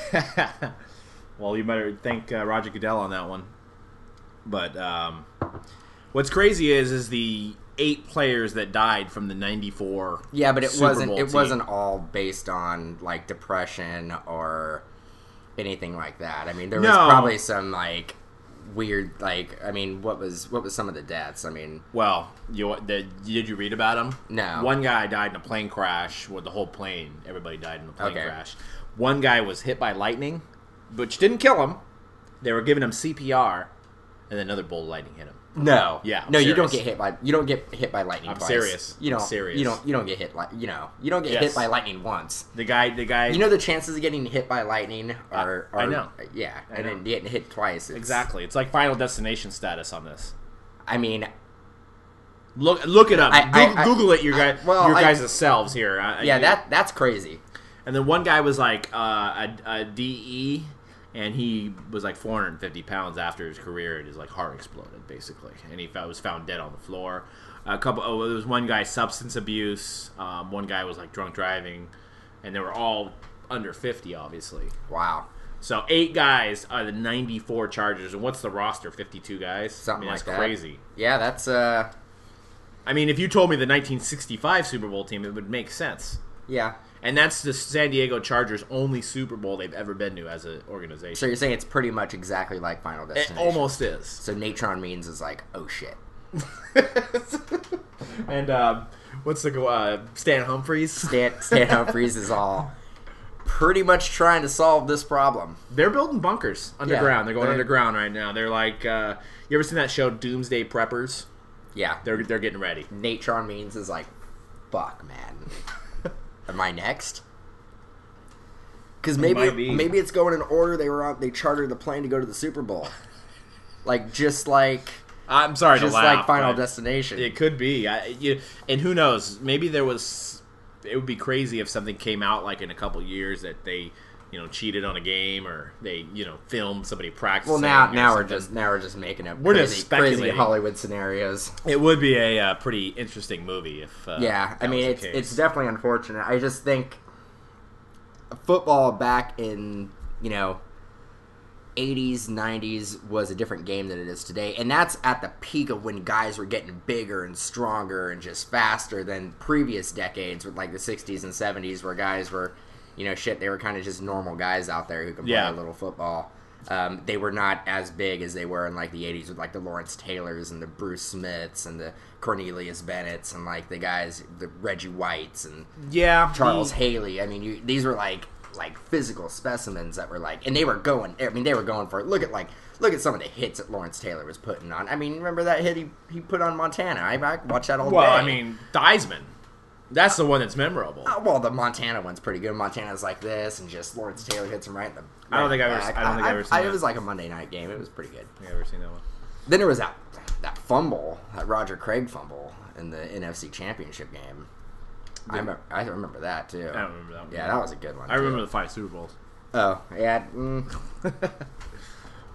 Well, you better thank uh, Roger Goodell on that one. But um, what's crazy is is the eight players that died from the ninety-four. Yeah, but it Super wasn't Bowl it team. wasn't all based on like depression or anything like that. I mean, there was No. probably some like weird like I mean, what was what was some of the deaths? I mean, Well, you the, did you read about him? No. One guy died in a plane crash. With the whole plane, everybody died in a plane Okay. crash. One guy was hit by lightning, which didn't kill him. They were giving him C P R, and then another bolt of lightning hit him. no, Yeah, I'm no, you don't serious. get hit by you don't get hit by lightning. I'm twice. serious. You don't. I'm serious. You don't. You don't get hit like you know. You don't get Yes. hit by lightning once. The guy, the guy. You know the chances of getting hit by lightning are. I are know. Yeah, I and know. then getting hit twice. It's, exactly. It's like Final Destination status on this. I mean, Look, look it up. I- Google, I- I- Google it, your I- guys, well, your I- guys' selves here. I- yeah, I- that that's crazy. And then one guy was like uh, a, a D E, and he was like four hundred fifty pounds after his career, and his like heart exploded basically, and he found, was found dead on the floor. A couple. Oh, there was one guy substance abuse. Um, one guy was like drunk driving, and they were all under fifty, obviously. Wow. So eight guys out of the ninety-four Chargers, and what's the roster? fifty-two guys. Something I mean, that's like that. crazy. Yeah, that's uh. I mean, if you told me the nineteen sixty-five Super Bowl team, it would make sense. Yeah. And that's the San Diego Chargers' only Super Bowl they've ever been to as an organization. So you're saying it's pretty much exactly like Final It Destination. almost is. So Natron Means is like, oh shit. And um, what's the go? Uh, Stan Humphries. Stan, Stan Humphries is all pretty much trying to solve this problem. They're building bunkers underground. Yeah, they're going they're- underground right now. They're like, uh, you ever seen that show Doomsday Preppers? Yeah. They're they're getting ready. Natron Means is like, fuck, man. Am I next? Because maybe might be. maybe it's going in order. They were on. They chartered the plane to go to the Super Bowl. Like just like I'm sorry just to laugh. like Final but Destination. It could be. I, you, and who knows? Maybe there was. It would be crazy if something came out like in a couple years that they, you know, cheated on a game or they, you know, filmed somebody practicing. well, now or now we're something. just now we're just making up We're crazy, just crazy speculating. Hollywood scenarios. It would be a uh, pretty interesting movie if. Uh, Yeah, I that mean was it's the case. it's definitely unfortunate. I just think football back in you know eighties, nineties was a different game than it is today, and that's at the peak of when guys were getting bigger and stronger and just faster than previous decades with like the sixties and seventies, where guys were, you know, shit, they were kind of just normal guys out there who could play Yeah. a little football. Um, they were not as big as they were in like the eighties with like the Lawrence Taylors and the Bruce Smiths and the Cornelius Bennetts and like the guys, the Reggie Whites and yeah, Charles the- Haley. I mean, you, these were like like physical specimens that were like, and they were going. I mean, they were going for it. Look at like look at some of the hits that Lawrence Taylor was putting on. I mean, remember that hit he, he put on Montana? I, I watched that all Well, day. I mean, Theismann. That's the one that's memorable. Uh, well, the Montana one's pretty good. Montana's like this, and just Lawrence Taylor hits him right in the. I don't right think in the I've ever- back. I don't think I've ever seen I, that. It was like a Monday night game. It was pretty good. I've never seen that one. Then there was that that fumble, that Roger Craig fumble in the N F C Championship game. I remember, I remember that too. I don't remember that one. Yeah, that was a good one. I remember too. the five Super Bowls. Oh, yeah. Mm. But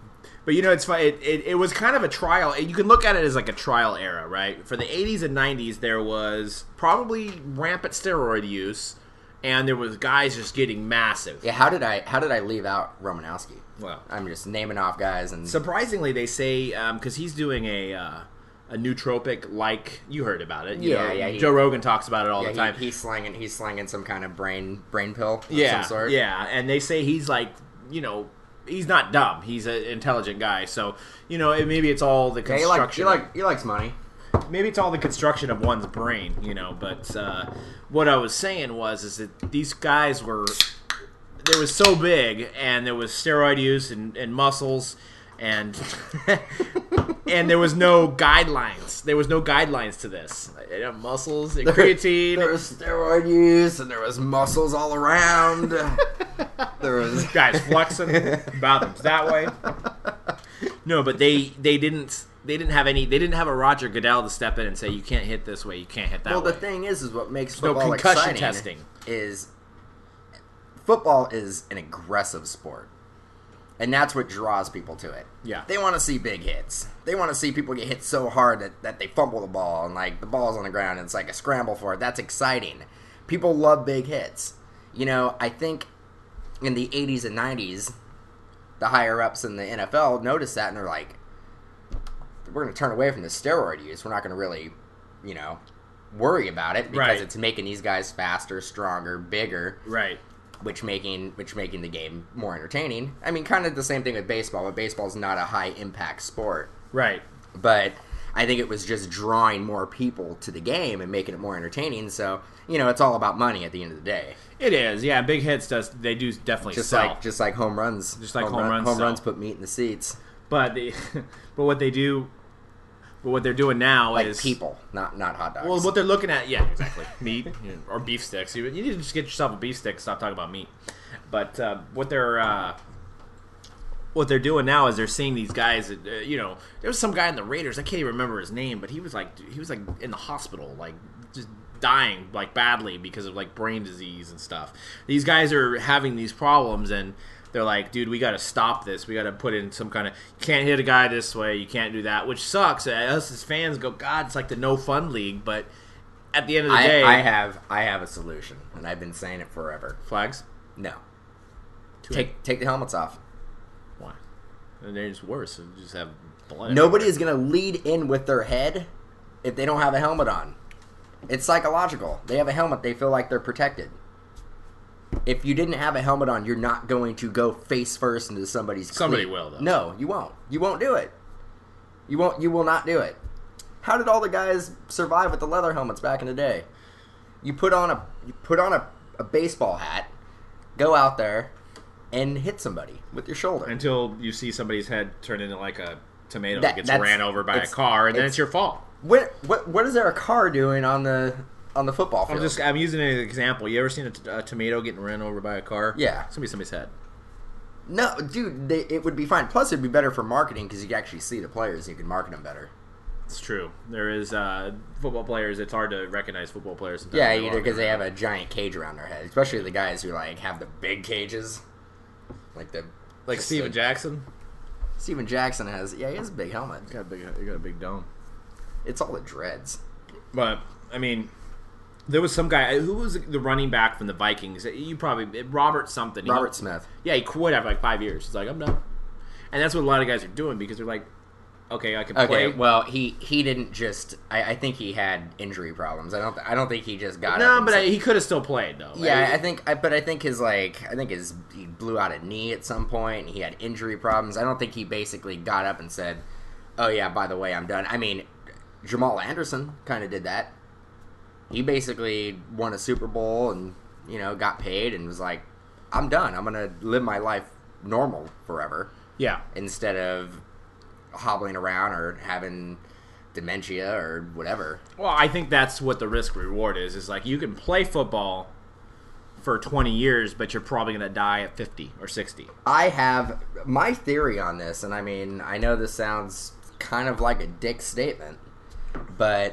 But you know, it's fun. It, it, it was kind of a trial. You can look at it as like a trial era, right? For the eighties and nineties, there was probably rampant steroid use, and there was guys just getting massive. Yeah, how did I how did I leave out Romanowski? Well, I'm just naming off guys and surprisingly, they say because um, he's doing a uh, a nootropic, like you heard about it. You Yeah, know, yeah, he- Joe Rogan talks about it all yeah, the time. he, he's slanging he's slanging some kind of brain brain pill of yeah, some sort. yeah, and they say he's like, you know, he's not dumb. He's an intelligent guy. So you know, it, maybe it's all the Yeah, he like construction. he like he likes money. maybe it's all the construction of one's brain, you know. But uh, what I was saying was, is that these guys were, they was so big, and there was steroid use and, and muscles, and and there was no guidelines. There was no guidelines to this. You know, muscles and creatine. There was steroid use and there was muscles all around. There was Guys flexing bathrooms that way. No, but they they didn't they didn't have any they didn't have a Roger Goodell to step in and say you can't hit this way, you can't hit that well, way. the thing is, is what makes no football concussion exciting testing. is football is an aggressive sport, and that's what draws people to it. Yeah. They want to see big hits. They want to see people get hit so hard that, that they fumble the ball and like the ball's on the ground and it's like a scramble for it. That's exciting. People love big hits. You know, I think in the eighties and nineties, the higher ups in the N F L noticed that and they're like, we're going to turn away from the steroid use. We're not going to really, you know, worry about it because Right. it's making these guys faster, stronger, bigger, Right. which making which making the game more entertaining. I mean, kind of the same thing with baseball, but baseball's not a high impact sport. Right. But I think it was just drawing more people to the game and making it more entertaining. So, you know, it's all about money at the end of the day. It is. Yeah, big hits does they do definitely Just sell. like just like home runs. Just like home run- runs Home sell. runs put meat in the seats. But the, but what they do, but what they're doing now Like is people, not not hot dogs. Well, what they're looking at, yeah, exactly, meat you know, or beef sticks. You, you need to just get yourself a beef stick. And stop talking about meat. But uh, what they're uh, what they're doing now is they're seeing these guys. That, uh, you know, there was some guy in the Raiders. I can't even remember his name, but he was like he was like in the hospital, like just dying like badly because of like brain disease and stuff. These guys are having these problems and. They're like, dude, we got to stop this. We got to put in some kind of. You can't hit a guy this way. You can't do that, which sucks. Us as fans go, God, it's like the no fun league. But at the end of the I, day, I have I have a solution, and I've been saying it forever. flags. No, take take the helmets off. Why? And they're just worse. They just have blood. Nobody everywhere. is going to lead in with their head if they don't have a helmet on. It's psychological. They have a helmet, they feel like they're protected. If you didn't have a helmet on, you're not going to go face first into somebody's Somebody cleat. will, though. No, you won't. You won't do it. You won't. You will not do it. How did all the guys survive with the leather helmets back in the day? You put on a you put on a, a baseball hat, go out there, and hit somebody with your shoulder. Until you see somebody's head turn into like a tomato That- that gets that's- ran over by a it's- car, and then it's- it's your fault. What what what is there a car doing on the on the football field? I'm just I'm using it as an example. You ever seen a, t- a tomato getting ran over by a car? Yeah. It's gonna be somebody's head. No, dude, they, it would be fine. Plus, it'd be better for marketing because you can actually see the players. And you can market them better. It's true. There is uh, football players. It's hard to recognize football players. Sometimes Yeah, They're either because they walking have a giant cage around their head, especially the guys who like have the big cages, like the like just Steven the- Jackson. Steven Jackson has. Yeah, he has a big helmet. Got a big. You got a big dome. It's all the dreads. But I mean, there was some guy who was the running back from the Vikings. You probably Robert something. He- Robert Smith. Yeah, he quit after like five years. He's like, I'm done. And that's what a lot of guys are doing because they're like, okay, I can Okay, play. well, he he didn't just. I, I think he had injury problems. I don't. I don't think he just got. up no, and but said- I, he could have still played though. Yeah, Like, I think, I, but I think his like, I think his he blew out a knee at some point. And he had injury problems. I don't think he basically got up and said, "Oh yeah, by the way, I'm done." I mean, Jamal Anderson kind of did that. He basically won a Super Bowl and you know got paid and was like, "I'm done. I'm gonna live my life normal forever yeah. instead of hobbling around or having dementia or whatever." Well, I think that's what the risk reward is. Is like you can play football for twenty years, but you're probably gonna die at fifty or sixty. I have my theory on this, and I mean, I know this sounds kind of like a dick statement, but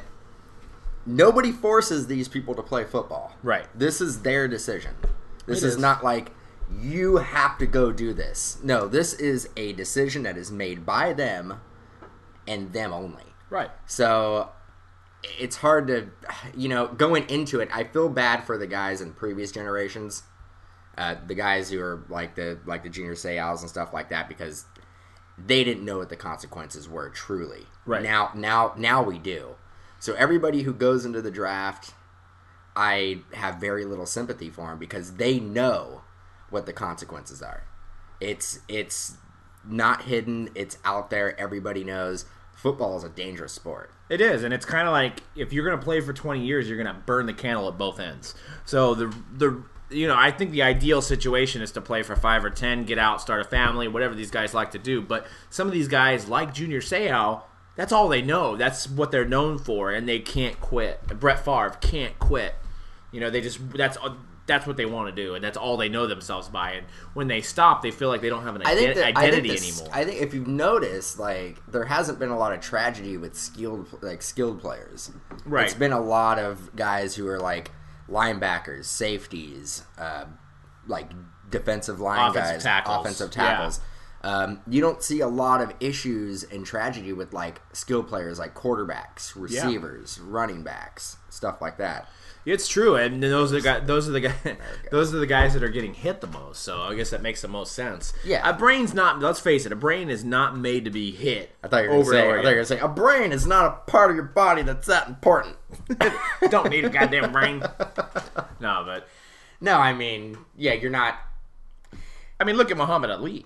nobody forces these people to play football. Right. This is their decision. This It is, is. not like you have to go do this. No, this is a decision that is made by them and them only. Right. So it's hard to, you know, going into it, I feel bad for the guys in previous generations, uh, the guys who are like the like the Junior Seaus and stuff like that, because they didn't know what the consequences were truly. Right. Now, now, now we do. So everybody who goes into the draft, I have very little sympathy for them because they know what the consequences are. It's it's not hidden. It's out there. Everybody knows. Football is a dangerous sport. It is, and it's kind of like if you're going to play for twenty years, you're going to burn the candle at both ends. So the the you know, I think the ideal situation is to play for five or ten, get out, start a family, whatever these guys like to do. But some of these guys, like Junior Seau, that's all they know. That's what they're known for, and they can't quit. Brett Favre can't quit. You know, they just that's that's what they want to do, and that's all they know themselves by. And when they stop, they feel like they don't have an I think ident- that, identity I think this, anymore. I think if you've noticed, like there hasn't been a lot of tragedy with skilled like skilled players. Right. It's been a lot of guys who are like linebackers, safeties, uh, like defensive line Offensive guys, tackles. offensive tackles. Um, you don't see a lot of issues and tragedy with like skilled players like quarterbacks, receivers, running backs, stuff like that. It's true, and those are the guys. Those are the guys. Those are the guys that are getting hit the most. So I guess that makes the most sense. Yeah. A brain's not. Let's face it. A brain is not made to be hit. I thought you were going to over say. and I over thought you were again. going to say a brain is not a part of your body that's that important. Don't need a goddamn brain. No, but No, I mean, yeah, you're not. I mean, look at Muhammad Ali.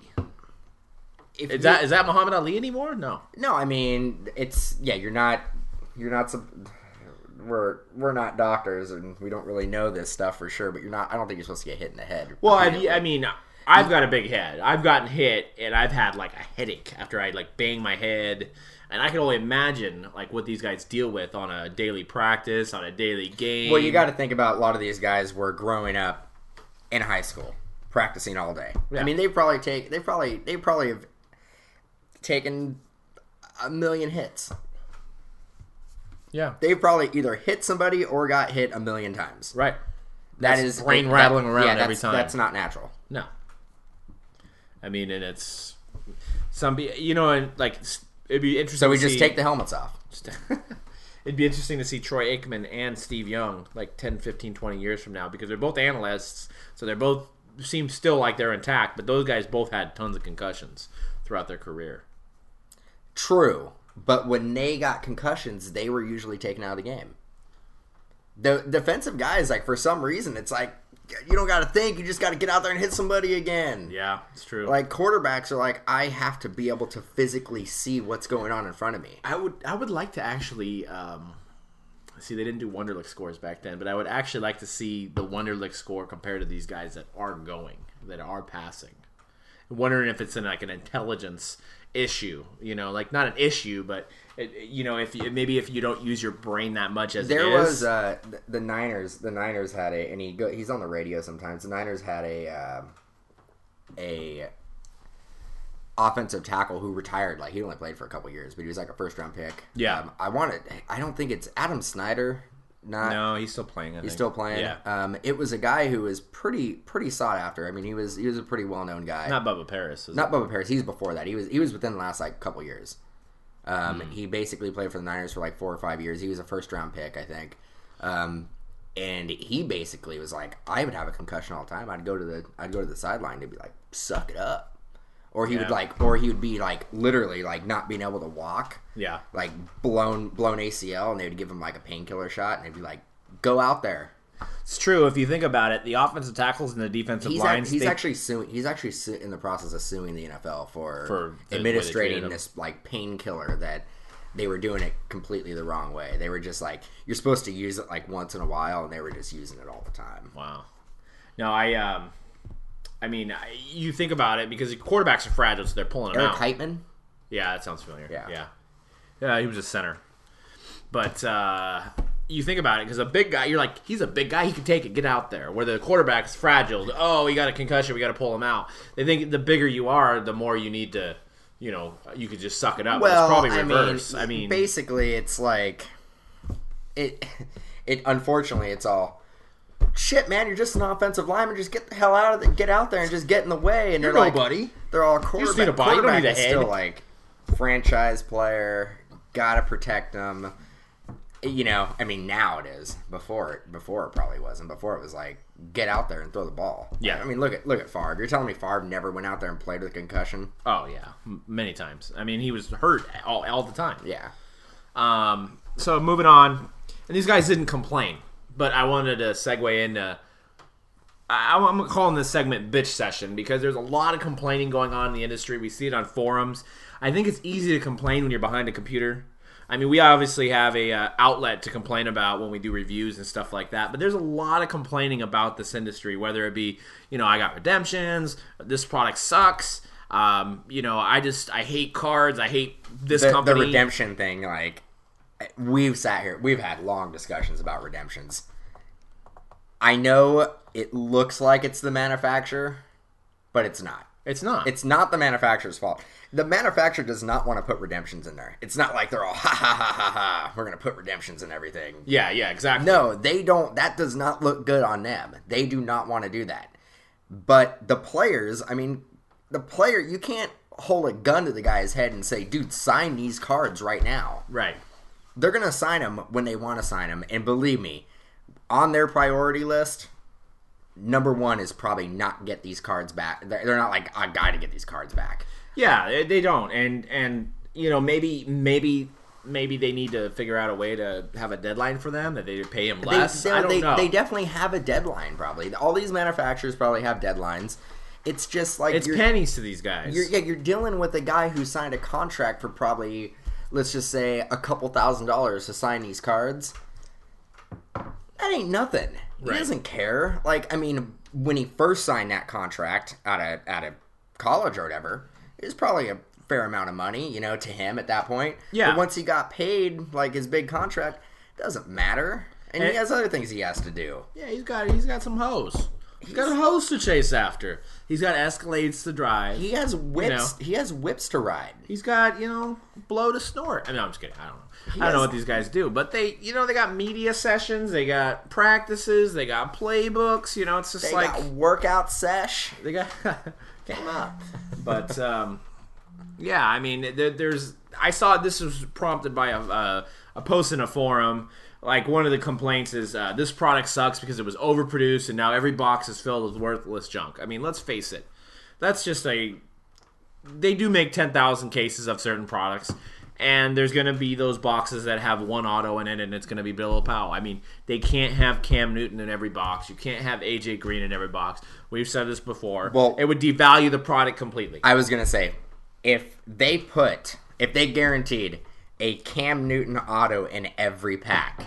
If Is you- that is that Muhammad Ali anymore? No. No, I mean, it's yeah. You're not. You're not. sup- We're we're not doctors, and we don't really know this stuff for sure. But you're not. I don't think you're supposed to get hit in the head. Well, I, repeatedly. I mean, I've got a big head. I've gotten hit, and I've had like a headache after I like bang my head. And I can only imagine like what these guys deal with on a daily practice, on a daily game. Well, you got to think about a lot of these guys were growing up in high school, practicing all day. Yeah. I mean, they probably take. They probably. They probably have taken a million hits. Yeah. They've probably either hit somebody or got hit a million times. Right. That That's is brain that- rattling around yeah, every that's- time. That's not natural. No. I mean, and it's some, be- you know, and like it'd be interesting. So we to just see, take the helmets off. It'd be interesting to see Troy Aikman and Steve Young like ten, fifteen, twenty years from now because they're both analysts, so they're both seem still like they're intact, but those guys both had tons of concussions throughout their career. True, but when they got concussions, they were usually taken out of the game. The defensive guys, like for some reason, it's like you don't got to think; you just got to get out there and hit somebody again. Yeah, it's true. Like quarterbacks are like, I have to be able to physically see what's going on in front of me. I would I would like to actually um, see they didn't do Wonderlic scores back then, but I would actually like to see the Wonderlic score compared to these guys that are going, that are passing. I'm wondering if it's in like an intelligence issue, you know, like not an issue, but it, you know, if you, maybe if you don't use your brain that much as There it is. was uh, the- the Niners. The Niners had a, and he go, he's on the radio sometimes. The Niners had a uh, a offensive tackle who retired. Like he only played for a couple years, but he was like a first round pick. Yeah. um, I wanted. I don't think it's Adam Snyder. Not no, he's still playing. I he's think. still playing. Yeah, Um, it was a guy who was pretty pretty sought after. I mean, he was he was a pretty well known guy. not Bubba Paris. Is Not it? Bubba Paris. He's before that. He was he was within the last like couple years. Um, Hmm. He basically played for the Niners for like four or five years. He was a first round pick, I think. Um, and he basically was like, I would have a concussion all the time. I'd go to the I'd go to the sideline to be like, suck it up. Or he Yeah. would like, or he would be like literally like not being able to walk, Yeah, like blown blown A C L, and they would give him like a painkiller shot, and they'd be like, go out there. it's true. If you think about it, the offensive tackles and the defensive He's, ac- lines. he's they- actually suing. He's actually su- in the process of suing the N F L for, For the way they administrating treated him. this like painkiller that they were doing it completely the wrong way. They were just like, you're supposed to use it like once in a while, and they were just using it all the time. Wow. No, I um, I mean, I- you think about it because the quarterbacks are fragile, so they're pulling them Eric out. Heitman. Yeah, that sounds familiar. Yeah. yeah, yeah. He was a center, but uh, you think about it because a big guy, you're like, he's a big guy, he can take it, get out there. Where the quarterback's fragile. Oh, he got a concussion, we got to pull him out. They think the bigger you are, the more you need to, you know, you could just suck it up. Well, it's probably I reverse. mean, I mean, basically, it's like it. It unfortunately, it's all shit, man, you're just an offensive lineman. Just get the hell out of it. Get out there and just get in the way. And You're they're like, nobody. they're all just quarterback. need a body. You don't Quarterback need a is head. still like franchise player. Gotta protect them. You know, I mean, now it is. Before it, before it probably wasn't. Before it was like, get out there and throw the ball. Yeah. I mean, look at look at Favre. You're telling me Favre never went out there and played with a concussion? Oh yeah, M- many times. I mean, he was hurt all, all the time. Yeah. Um, so moving on, and these guys didn't complain, but I wanted to segue into. I, I'm calling this segment "Bitch Session" because there's a lot of complaining going on in the industry. We see it on forums. I think it's easy to complain when you're behind a computer. I mean, we obviously have a uh, outlet to complain about when we do reviews and stuff like that. But there's a lot of complaining about this industry, whether it be, you know, I got redemptions, this product sucks. Um, you know, I just I hate cards. I hate this The, company. the redemption thing, like, we've sat here, we've had long discussions about redemptions. I know it looks like it's the manufacturer, but it's not. It's not. It's not the manufacturer's fault. The manufacturer does not want to put redemptions in there. It's not like they're all, ha ha ha ha ha, we're going to put redemptions in everything. Yeah, yeah, exactly. No, they don't. That does not look good on them. They do not want to do that. But the players, I mean, the player, you can't hold a gun to the guy's head and say, dude, sign these cards right now. Right. They're going to sign them when they want to sign them. And believe me, on their priority list, number one is probably not get these cards back. They're they're not like, I got to get these cards back. Yeah, they- they don't, and and you know maybe maybe maybe they need to figure out a way to have a deadline for them that they pay him less. They, I don't they, know. They definitely have a deadline. Probably all these manufacturers probably have deadlines. It's just like it's you're, pennies to these guys. You're, yeah, you're dealing with a guy who signed a contract for probably, let's just say, a couple thousand dollars to sign these cards. That ain't nothing. He Right. doesn't care. Like, I mean, when he first signed that contract out of out of college or whatever, it was probably a fair amount of money, you know, to him at that point. Yeah. But once he got paid, like his big contract, it doesn't matter. And, And- he has other things he has to do. yeah, he's got he's got some hoes. He's got a hose to chase after. He's got Escalades to drive. He has whips. know. He has whips to ride. He's got, you know, blow to snort. I mean, I'm just kidding. I don't know. I don't has- know what these guys do, but they, you know, they got media sessions, they got practices, they got playbooks. You know, it's just They like got workout sesh. they got came up. But um, yeah, I mean, there, there's. I saw this was prompted by a, a a post in a forum. Like one of the complaints is uh, this product sucks because it was overproduced and now every box is filled with worthless junk. I mean, let's face it, that's just a. They do make ten thousand cases of certain products. And there's going to be those boxes that have one auto in it, and it's going to be Bill Powell. I mean, they can't have Cam Newton in every box. You can't have A J Green in every box. We've said this before. Well- it would devalue the product completely. I was gonna say, if they put, if they guaranteed a Cam Newton auto in every pack,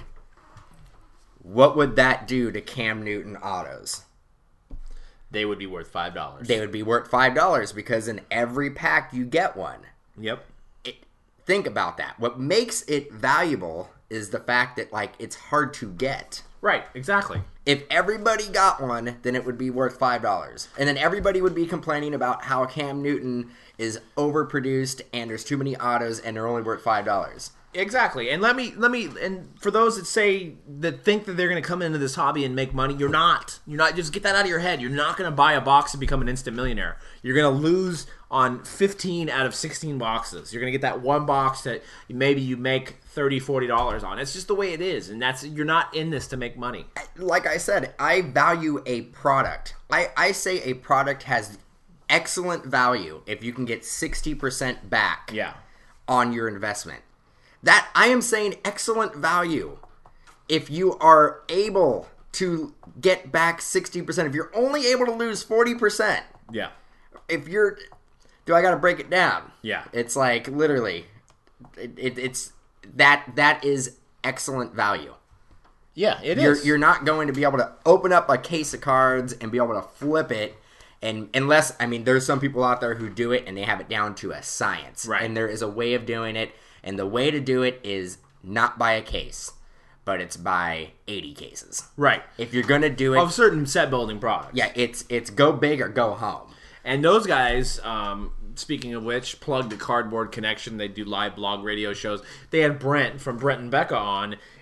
what would that do to Cam Newton autos? They would be worth five dollars. They would be worth five dollars because in every pack you get one. Yep. It, think about that. What makes it valuable is the fact that, like, it's hard to get. Right, exactly. If everybody got one, then it would be worth five dollars. And then everybody would be complaining about how Cam Newton is overproduced and there's too many autos and they're only worth five dollars. Exactly. And let me let me and for those that say that think that they're going to come into this hobby and make money, you're not. You're not. Just get that out of your head. You're not going to buy a box and become an instant millionaire. You're going to lose on fifteen out of sixteen boxes. You're going to get that one box that maybe you make thirty dollars, forty dollars on. It's just the way it is, and that's you're not in this to make money. Like I said, I value a product. I, I say a product has excellent value if you can get sixty percent back Yeah. on your investment. That I am saying excellent value if you are able to get back sixty percent. If you're only able to lose forty percent, Yeah. if you're, do I got to break it down? Yeah. It's like literally, it, it, it's that that is excellent value. Yeah, it You're is. you're not going to be able to open up a case of cards and be able to flip it, and unless I mean, there's some people out there who do it and they have it down to a science, Right. And there is a way of doing it, and the way to do it is not by a case, but it's by eighty cases. right. If you're gonna do it, Of certain set building products. yeah, it's it's go big or go home. And those guys, um, speaking of which, plug the Cardboard Connection. They do live blog radio shows. They had Brent from Brent and Becca on,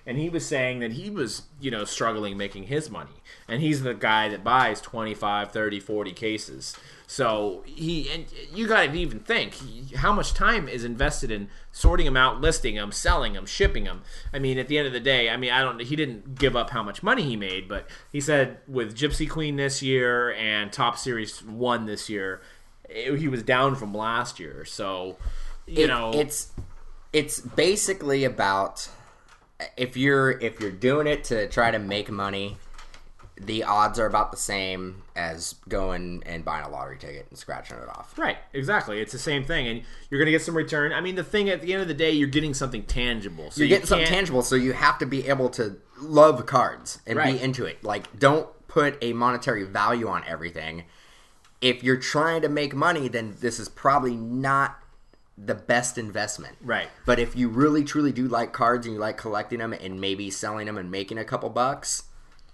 and he was saying that he was, you know, struggling making his money. And he's the guy that buys twenty-five, thirty, forty cases. So he, and you got to even think how much time is invested in sorting them out, listing them, selling them, shipping them. I mean, at the end of the day, I mean, I don't, he didn't give up how much money he made, but he said with Gypsy Queen this year and Top Series one this year, it, he was down from last year. So, you it, know, it's, it's basically about, if you're, if you're doing it to try to make money, the odds are about the same as going and buying a lottery ticket and scratching it off. Right, exactly. It's the same thing, and you're going to get some return. I mean, the thing at the end of the day, you're getting something tangible. So you're you getting something can't- tangible, so you have to be able to love cards and Right. be into it. Like, don't put a monetary value on everything. If you're trying to make money, then this is probably not the best investment. Right. But if you really, truly do like cards and you like collecting them and maybe selling them and making a couple bucks,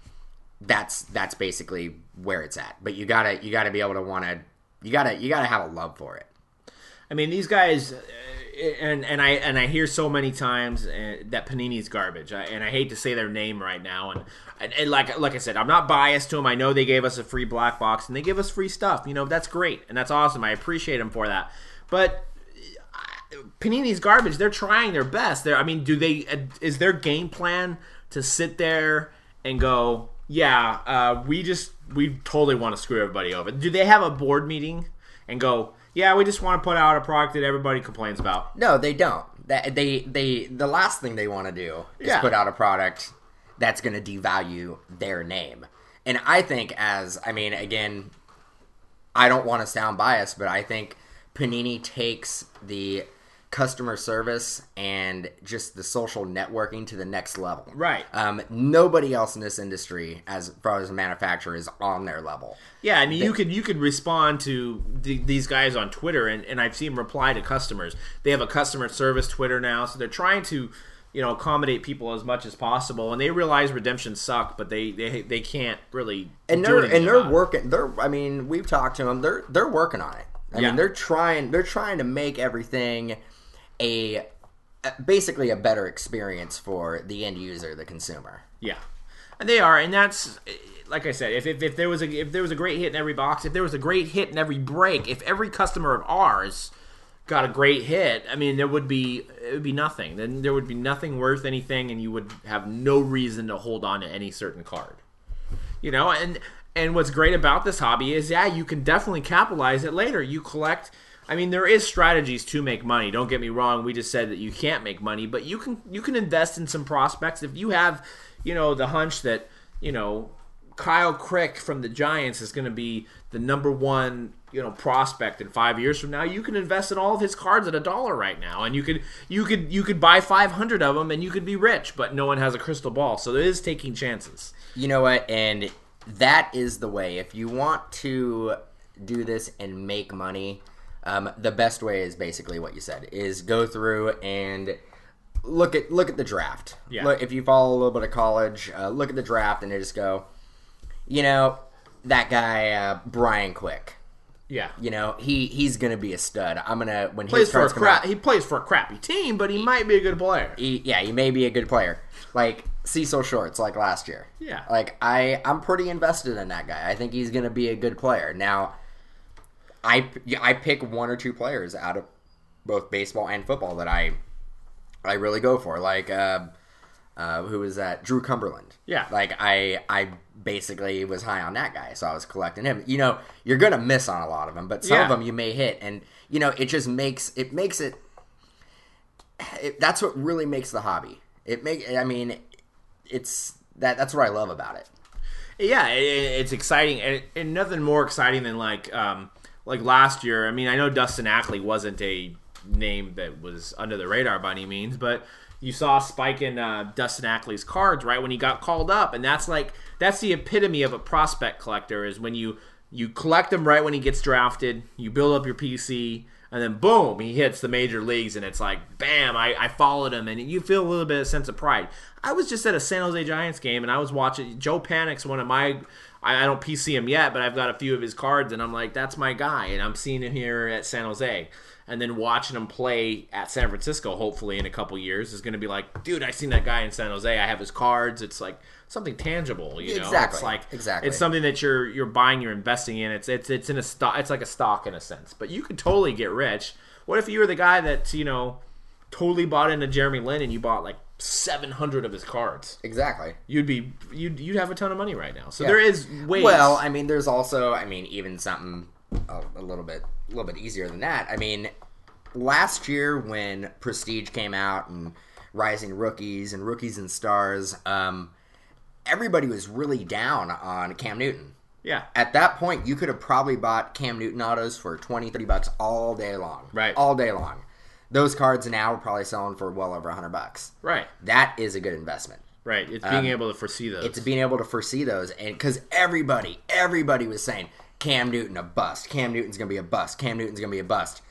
that's that's basically where it's at. But you gotta you gotta be able to want to you gotta you gotta have a love for it. I mean, these guys, uh, and and I and I hear so many times uh, that Panini's garbage, I, and I hate to say their name right now. And, and and like like I said, I'm not biased to them. I know they gave us a free black box and they give us free stuff. You know, that's great and that's awesome. I appreciate them for that. But Panini's garbage. They're trying their best. They're, I mean, do they? Is their game plan to sit there and go, yeah, uh, we just we totally want to screw everybody over? Do they have a board meeting and go, yeah, we just want to put out a product that everybody complains about? No, they don't. That they they the last thing they want to do is Yeah. put out a product that's going to devalue their name. And I think, as I mean, again, I don't want to sound biased, but I think Panini takes the customer service and just the social networking to the next level. Right. Um, nobody else in this industry, as far as a manufacturer, is on their level. Yeah, I mean, you could you could respond to the, these guys on Twitter, and, and I've seen them reply to customers. They have a customer service Twitter now, so they're trying to, you know, accommodate people as much as possible. And they realize redemptions suck, but they they, they can't really And do they're anything and they're about it. working. They're I mean, we've talked to them. They're they're working on it. I Yeah. mean, they're trying. They're trying to make everything a basically a better experience for the end user, the consumer. Yeah, and they are, and that's like I said. If, if if there was a if there was a great hit in every box, if there was a great hit in every break, if every customer of ours got a great hit, I mean, there would be it would be nothing. Then there would be nothing worth anything, and you would have no reason to hold on to any certain card. You know, and and what's great about this hobby is, yeah, you can definitely capitalize it later. You collect. I mean, there is strategies to make money. Don't get me wrong. We just said that you can't make money, but you can you can invest in some prospects. If you have, you know, the hunch that, you know, Kyle Crick from the Giants is going to be the number one, you know, prospect in five years from now, you can invest in all of his cards at a dollar right now, and you could you could you could buy five hundred of them, and you could be rich. But no one has a crystal ball, so it is taking chances. You know what? And that is the way. If you want to do this and make money, um, the best way is basically what you said: is go through and look at look at the draft. Yeah. Look, if you follow a little bit of college, uh, look at the draft and just go, you know, that guy uh, Brian Quick. Yeah, You know, he he's gonna be a stud. I'm gonna when plays his for a cards come crap. out, He plays for a crappy team, but he might be a good player. he, yeah, he may be a good player. Like Cecil Shorts, like last year. Yeah. Like I, I'm pretty invested in that guy. I think he's gonna be a good player. Now, I I pick one or two players out of both baseball and football that I I really go for. Like uh, uh, who was that? Drew Cumberland. Yeah. Like I I basically was high on that guy, so I was collecting him. You know, you're gonna miss on a lot of them, but some Yeah. of them you may hit, and you know it just makes it makes it. it that's what really makes the hobby. It make I mean, it's that that's what I love about it. Yeah, it, it's exciting, and, and nothing more exciting than like um, like last year. I mean, I know Dustin Ackley wasn't a name that was under the radar by any means, but you saw a spike in uh, Dustin Ackley's cards right when he got called up, and that's like that's the epitome of a prospect collector is when you you collect him right when he gets drafted, you build up your P C, and then boom, he hits the major leagues, and it's like, bam, I, I followed him, and you feel a little bit of sense of pride. I was just at a San Jose Giants game, and I was watching Joe Panik's one of my I, I don't P C him yet, but I've got a few of his cards, and I'm like, that's my guy, and I'm seeing him here at San Jose. And then watching him play at San Francisco, hopefully in a couple years, is going to be like, dude, I seen that guy in San Jose. I have his cards. It's like something tangible, you know. Exactly. It's like exactly. It's something that you're you're buying, you're investing in. It's it's it's in a stock. It's like a stock in a sense. But you could totally get rich. What if you were the guy that you know totally bought into Jeremy Lin and you bought like seven hundred of his cards? Exactly. You'd be you'd you'd have a ton of money right now. So Yeah. there is ways. Well, I mean, there's also, I mean, even something a, a little bit, a little bit easier than that. I mean, last year when Prestige came out and Rising Rookies and Rookies and Stars, um, everybody was really down on Cam Newton. yeah. At that point, you could have probably bought Cam Newton autos for twenty, thirty bucks all day long. Right. All day long. Those cards now are probably selling for well over one hundred bucks. Right. That is a good investment. Right. It's being Um, able to foresee those. It's being able to foresee those, and because everybody, everybody was saying Cam Newton a bust. Cam Newton's gonna be a bust. Cam Newton's gonna be a bust.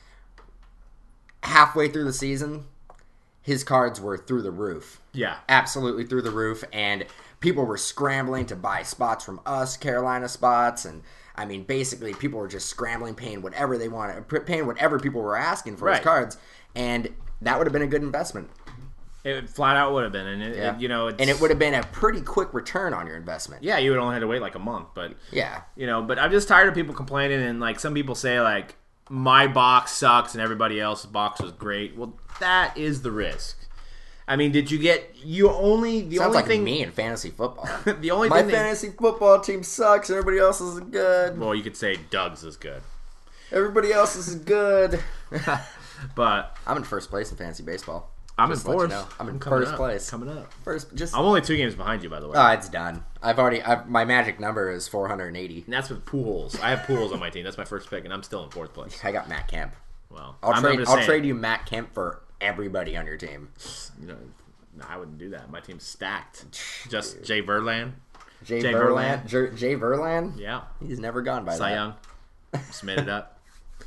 Halfway through the season, his cards were through the roof. yeah. Absolutely through the roof, and people were scrambling to buy spots from us, Carolina spots, and I mean, basically, people were just scrambling, paying whatever they wanted, paying whatever people were asking for Right. his cards, and that would have been a good investment. It flat out would have been, and it, Yeah. it, you know, it's, And it would have been a pretty quick return on your investment. yeah, you would only have to wait like a month, but Yeah. you know, but I'm just tired of people complaining, and like some people say, like my box sucks and everybody else's box was great. Well, that is the risk. I mean, did you get you only the Sounds only like thing me in fantasy football. the only My thing that- fantasy football team sucks. Everybody else is good. well, you could say Doug's is good, Everybody else is good. but I'm in first place in fantasy baseball. I'm Just in to let you fourth. know. I'm in coming first up, place. coming up. First, just I'm only two games behind you, by the way. oh, it's done. I've already. I've, my magic number is four hundred eighty. And that's with Pujols. I have Pujols on my team. That's my first pick, and I'm still in fourth place. I got Matt Kemp. Well, I'll I'm trade. just I'll saying, trade you Matt Kemp for everybody on your team. You know, no, I wouldn't do that. My team's stacked. Just Jay Verlander. Jay, Jay Verland. Verland. Jer- Jay Verland. Yeah. He's never gone by Cy that. Young. Just made it up.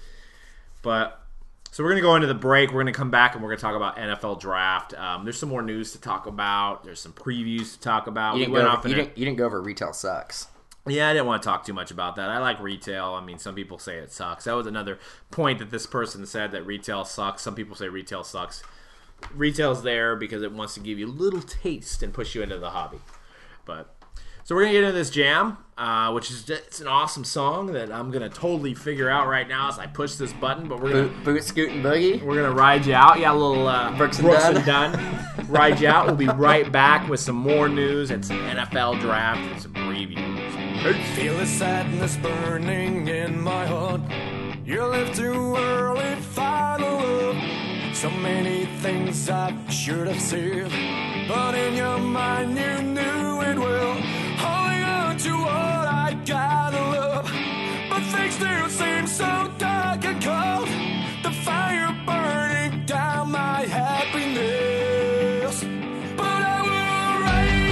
But so we're gonna go into the break. We're gonna come back and we're gonna talk about N F L draft. Um, there's some more news to talk about. There's some previews to talk about. You We didn't, went go off over, in you, a- didn't, you didn't go over retail sucks. Yeah, I didn't want to talk too much about that. I like retail. I mean, some people say it sucks. That was another point that this person said, that retail sucks. Some people say retail sucks. Retail's there because it wants to give you a little taste and push you into the hobby. But so we're gonna get into this jam, uh, which is just, it's an awesome song that I'm gonna totally figure out right now as I push this button. But we're gonna Boot, boot scoot and boogie. we're gonna ride you out. Yeah, a little uh, Brooks and Dunn. Ride you out. We'll be right back with some more news and some N F L draft and some previews. Feel the sadness burning in my heart. You left too early, final love. So many things I should have said, but in your mind you knew it well. Holding on to what I gotta love, but things still seem so dark and cold. The fire burning down my happiness, but I will rise.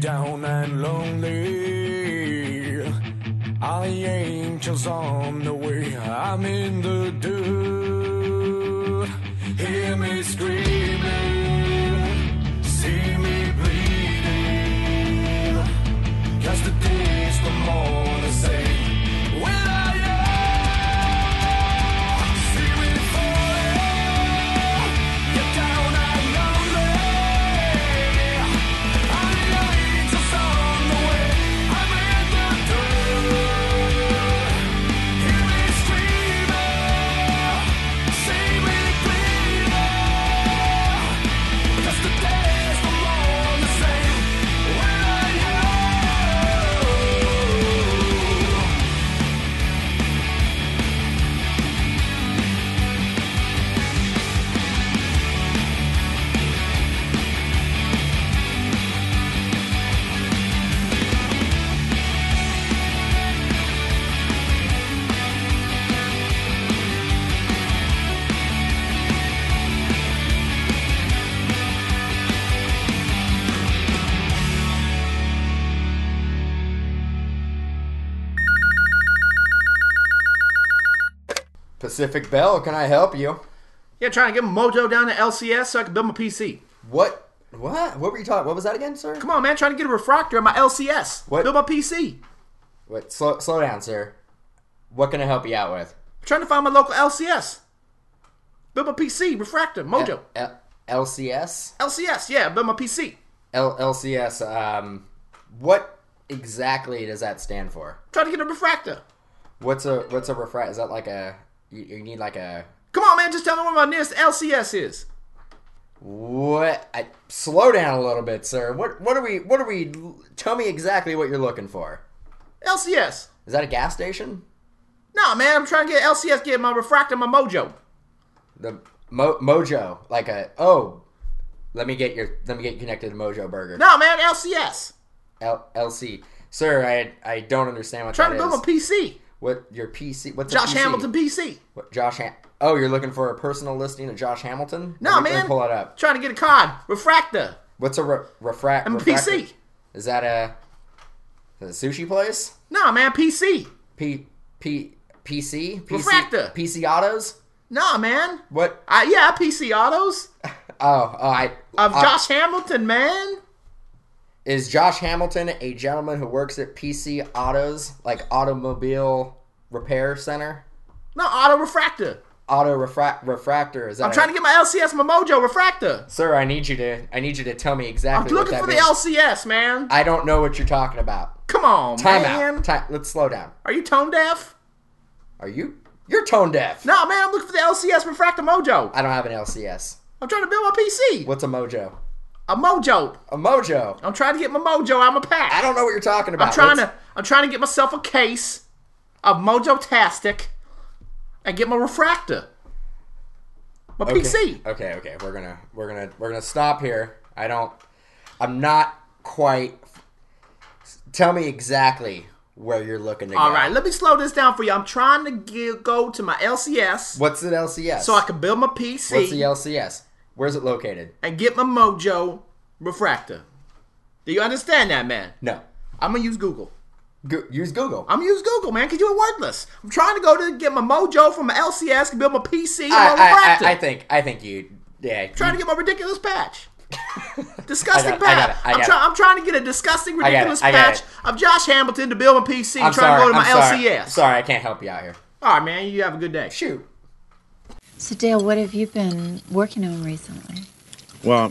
down and lonely. All the angels on the way, I'm in the dirt. Hear me screaming, see me bleeding. Cause the days no more the same. When I am, see me falling, get down and lonely. All the angels on the way, I'm in the dirt. Hear me screaming, see me bleeding. Cause the days no more the same. When I am. Pacific Bell, can I help you? Yeah, trying to get my mojo down to L C S so I can build my P C. What? What? What were you talking? What was that again, sir? Come on, man, trying to get a refractor on my L C S. What? Build my P C. Wait, slow, slow down, sir. What can I help you out with? I'm trying to find my local L C S. Build my P C, refractor, mojo. L- L- LCS? L C S, yeah, build my P C. L- LCS, um, what exactly does that stand for? Trying to get a refractor. What's a, what's a refract? Is that like a, you, you need like a, Come on, man, just tell me where my nearest L C S is. what? I, slow down a little bit, sir. What, what are we, what are we, tell me exactly what you're looking for. L C S. Is that a gas station? Nah, man, I'm trying to get L C S, get my refractor, my mojo. The Mo- Mojo, like a, oh, let me get your, let me get you connected to Mojo Burger. Nah, man, L C S. L- LC. Sir, I I don't understand what Trying that to build is. my P C. What, your P C, what's a Josh P C? Hamilton P C. What, Josh Ham- Oh, you're looking for a personal listing of Josh Hamilton? Nah, Let me- let me man. pull it up. Trying to get a card. Refractor. What's a re- refract? I'm a refractor? P C. Is that a, is it a sushi place? Nah, man, P C. P P PC? PC Refractor. P C Autos? Nah, man. What? Uh, yeah, P C Autos. Oh, oh, I Of I- Josh Hamilton, man. Is Josh Hamilton a gentleman who works at P C Autos, like automobile repair center? No, auto refractor. Auto refract refractor? Is that? I'm trying to get my L C S, my mojo refractor. Sir, I need you to. I need you to tell me I'm exactly what looking that for the means. L C S, man. I don't know what you're talking about. Come on, Time man. out. Time. Let's slow down. Are you tone deaf? Are you? You're tone deaf. No, man, I'm looking for the L C S refractor mojo. I don't have an L C S. I'm trying to build my P C. What's a mojo? A mojo. A mojo. I'm trying to get my mojo out of my pack. I don't know what you're talking about. I'm trying What's- to. I'm trying to get myself a case of Mojo Tastic and get my refractor. My Okay. P C. Okay, okay. We're gonna we're gonna we're gonna stop here. I don't. I'm not quite. Tell me exactly where you're looking to go. All right, let me slow this down for you. I'm trying to get, go to my L C S What's an L C S? so I can build my P C What's the L C S? Where's it located? and get my Mojo refractor. Do you understand that, man? No. I'm gonna use Google. Go- use Google. I'm gonna use Google, man, because you're worthless. I'm trying to go to get my Mojo from my L C S and build my P C and my I, I, refractor. I, I think I think you. Yeah. trying to you- get my ridiculous patch. Disgusting I got it, I got patch. it, I I'm, got try- it. I'm trying to get a disgusting, got it, ridiculous I got patch it. of Josh Hamilton to build my P C I'm and try sorry. to go to my I'm sorry. L C S. Sorry, I can't help you out here. All right, man. You have a good day. Shoot. So, Dale, what have you been working on recently? Well,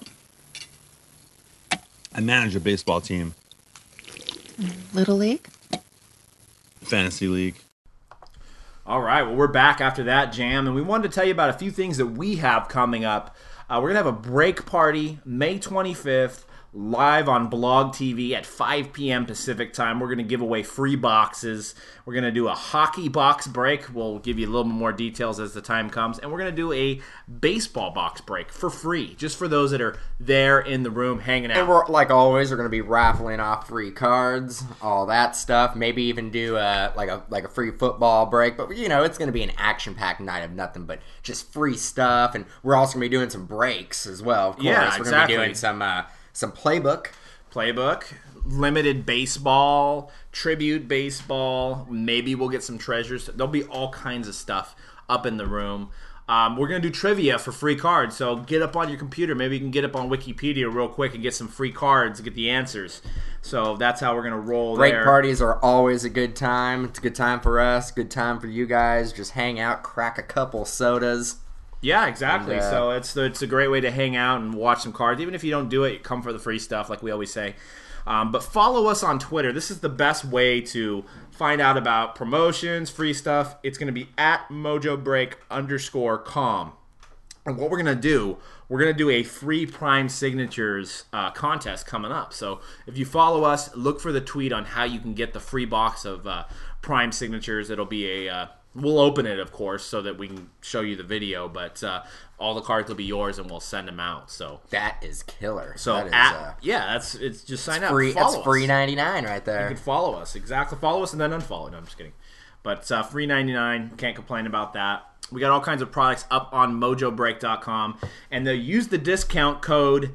I manage a baseball team, Little League? fantasy league. All right. Well, we're back after that jam, and we wanted to tell you about a few things that we have coming up. Uh, we're going to have a break party May twenty-fifth live on Blog T V at five p.m. Pacific time. We're going to give away free boxes. We're going to do a hockey box break. We'll give you a little more details as the time comes. And we're going to do a baseball box break for free, just for those that are there in the room hanging And out. we're, like always, we're going to be raffling off free cards, all that stuff. Maybe even do a, like a like a free football break. But, you know, it's going to be an action-packed night of nothing but just free stuff. And we're also going to be doing some breaks as well, of course. Yeah, we're exactly. going to be doing some, uh, some playbook. Playbook. limited baseball, tribute baseball. Maybe we'll get some treasures. There'll be all kinds of stuff up in the room. Um, we're going to do trivia for free cards, so get up on your computer. Maybe you can get up on Wikipedia real quick and get some free cards to get the answers. So that's how we're going to roll Break there. parties are always a good time. It's a good time for us, good time for you guys. Just hang out, crack a couple sodas. Yeah, exactly. And, uh, so it's it's a great way to hang out and watch some cards. Even if you don't do it, come for the free stuff, like we always say. Um, but follow us on Twitter. This is the best way to find out about promotions, free stuff. It's going to be at mojobreak underscore com. And what we're going to do, we're going to do a free Prime Signatures uh, contest coming up. So if you follow us, look for the tweet on how you can get the free box of uh, Prime Signatures. It'll be a... Uh, we'll open it, of course, so that we can show you the video. But uh, all the cards will be yours, and we'll send them out. So That is killer. So that is, at, uh, yeah, that's it's just sign it's up. free. Follow That's us. free ninety-nine right You there. can follow us, exactly. Follow us and then unfollow. No, I'm just kidding. But uh, free ninety-nine, can't complain about that. We got all kinds of products up on mojo break dot com, and they'll use the discount code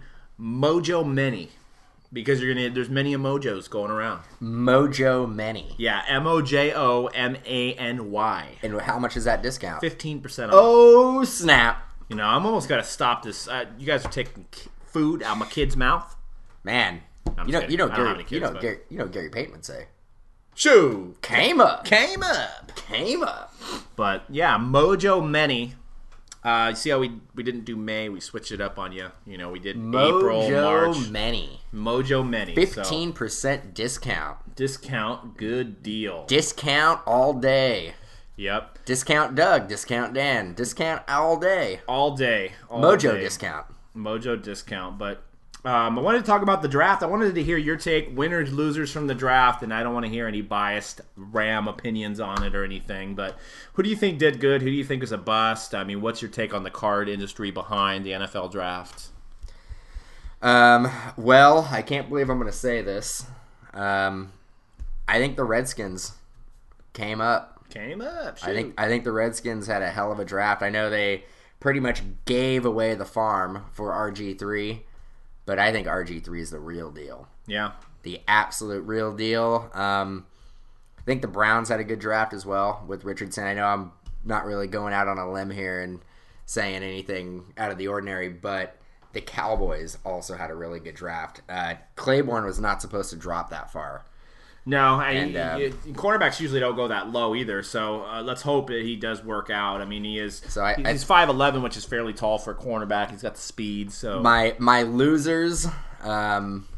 MOJOMANY because you're gonna. There's many emojos going around. Mojo Many. Yeah, M O J O M A N Y. And how much is that discount? Fifteen percent off. Oh, snap. You know, I'm almost got to stop this. Uh, you guys are taking k- food out of my kid's mouth. Man. I'm You know, kidding. you know, I don't have Gary, any kids, you know, but- Gary, you know, Gary Payton would say, Shoo! "Came up, Came up. came up." But yeah, Mojo Many. Uh, you see how we we didn't do May? We switched it up on you. You know, we did April, March. Mojo Many. Mojo Many. Fifteen percent discount. So, discount, good deal. Discount all day. Yep, Discount Doug. Discount Dan. Discount all day. all day. All Mojo day. discount. Mojo discount. But um, I wanted to talk about the draft. I wanted to hear your take, winners, losers from the draft, and I don't want to hear any biased Ram opinions on it or anything. But who do you think did good? Who do you think is a bust? I mean, what's your take on the card industry behind the N F L draft? Um. Well, I can't believe I'm going to say this. Um, I think the Redskins came up. Came up. I think I think the Redskins had a hell of a draft. I know they pretty much gave away the farm for R G three, but I think R G three is the real deal. Yeah. The absolute real deal. Um, I think the Browns had a good draft as well with Richardson. I know I'm not really going out on a limb here and saying anything out of the ordinary, but the Cowboys also had a really good draft. Uh, Claiborne was not supposed to drop that far. No, I, And, um, you- cornerbacks usually don't go that low either. So uh, let's hope that he does work out. I mean, he is. So I- he's five eleven, which is fairly tall for a cornerback. He's got the speed. So My my losers, um,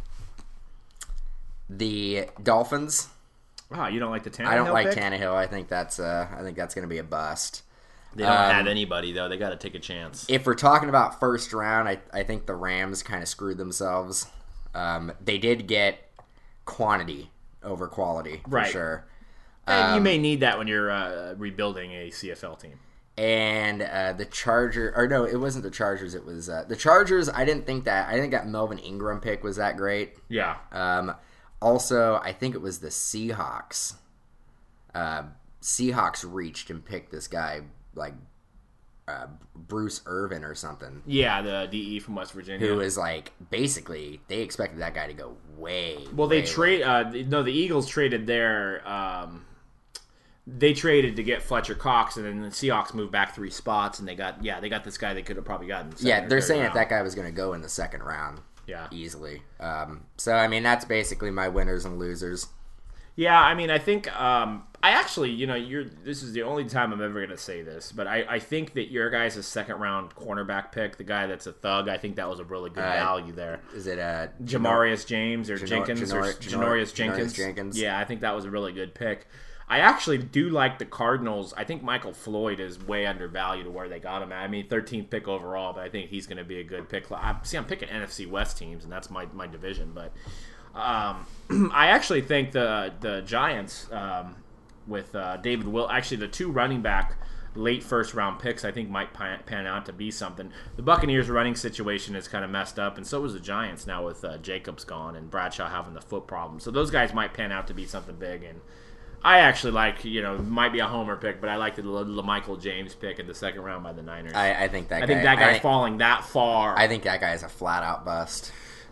the Dolphins. wow, you don't like the Tannehill I don't like pick? Tannehill. I think that's uh, I think that's going to be a bust. They don't Um, have anybody though. They got to take a chance. If we're talking about first round, I I think the Rams kind of screwed themselves. Um, they did get quantity over quality for Right. sure. And you um, may need that when you're uh, rebuilding a C F L team. And uh, the Charger, or no, it wasn't the Chargers. It was uh, the Chargers. I didn't think that. I think that Melvin Ingram pick was that great. Yeah. Um, also, I think it was the Seahawks. Uh, Seahawks reached and picked this guy like uh, Bruce Irvin or something, Yeah, the D E from West Virginia. who is like basically they expected that guy to go way. Well, they way trade. Uh, no, the Eagles traded their. Um, they traded to get Fletcher Cox, and then the Seahawks moved back three spots, and they got yeah, they got this guy they could have probably gotten. second Yeah, or they're third saying round. if that guy was going to go in the second round, Yeah. easily. Um, so I mean, that's basically my winners and losers. Yeah, I mean, I think um, I actually, you know, you're. This is the only time I'm ever going to say this, but I, I think that your guys' second round cornerback pick, the guy that's a thug, I think that was a really good Uh, value there. Is it uh, Jamarius James or Janor- Jenkins or Janor- Janorius Janor- Jenkins. Janorius Jenkins. Yeah, I think that was a really good pick. I actually do like the Cardinals. I think Michael Floyd is way undervalued to where they got him at. I mean, thirteenth pick overall, but I think he's going to be a good pick. I, see, I'm picking N F C West teams, and that's my, my division. But um, I actually think the the Giants um, with uh, David Will, actually the two running back late first round picks, I think might pan, pan out to be something. The Buccaneers running situation is kind of messed up, and so is the Giants now with uh, Jacobs gone and Bradshaw having the foot problem. So those guys might pan out to be something big. And I actually like, you know, might be a homer pick, but I like the LaMichael James pick in the second round by the Niners. I, I think that I guy, think that guy's I think, falling that far. I think that guy is a flat out bust.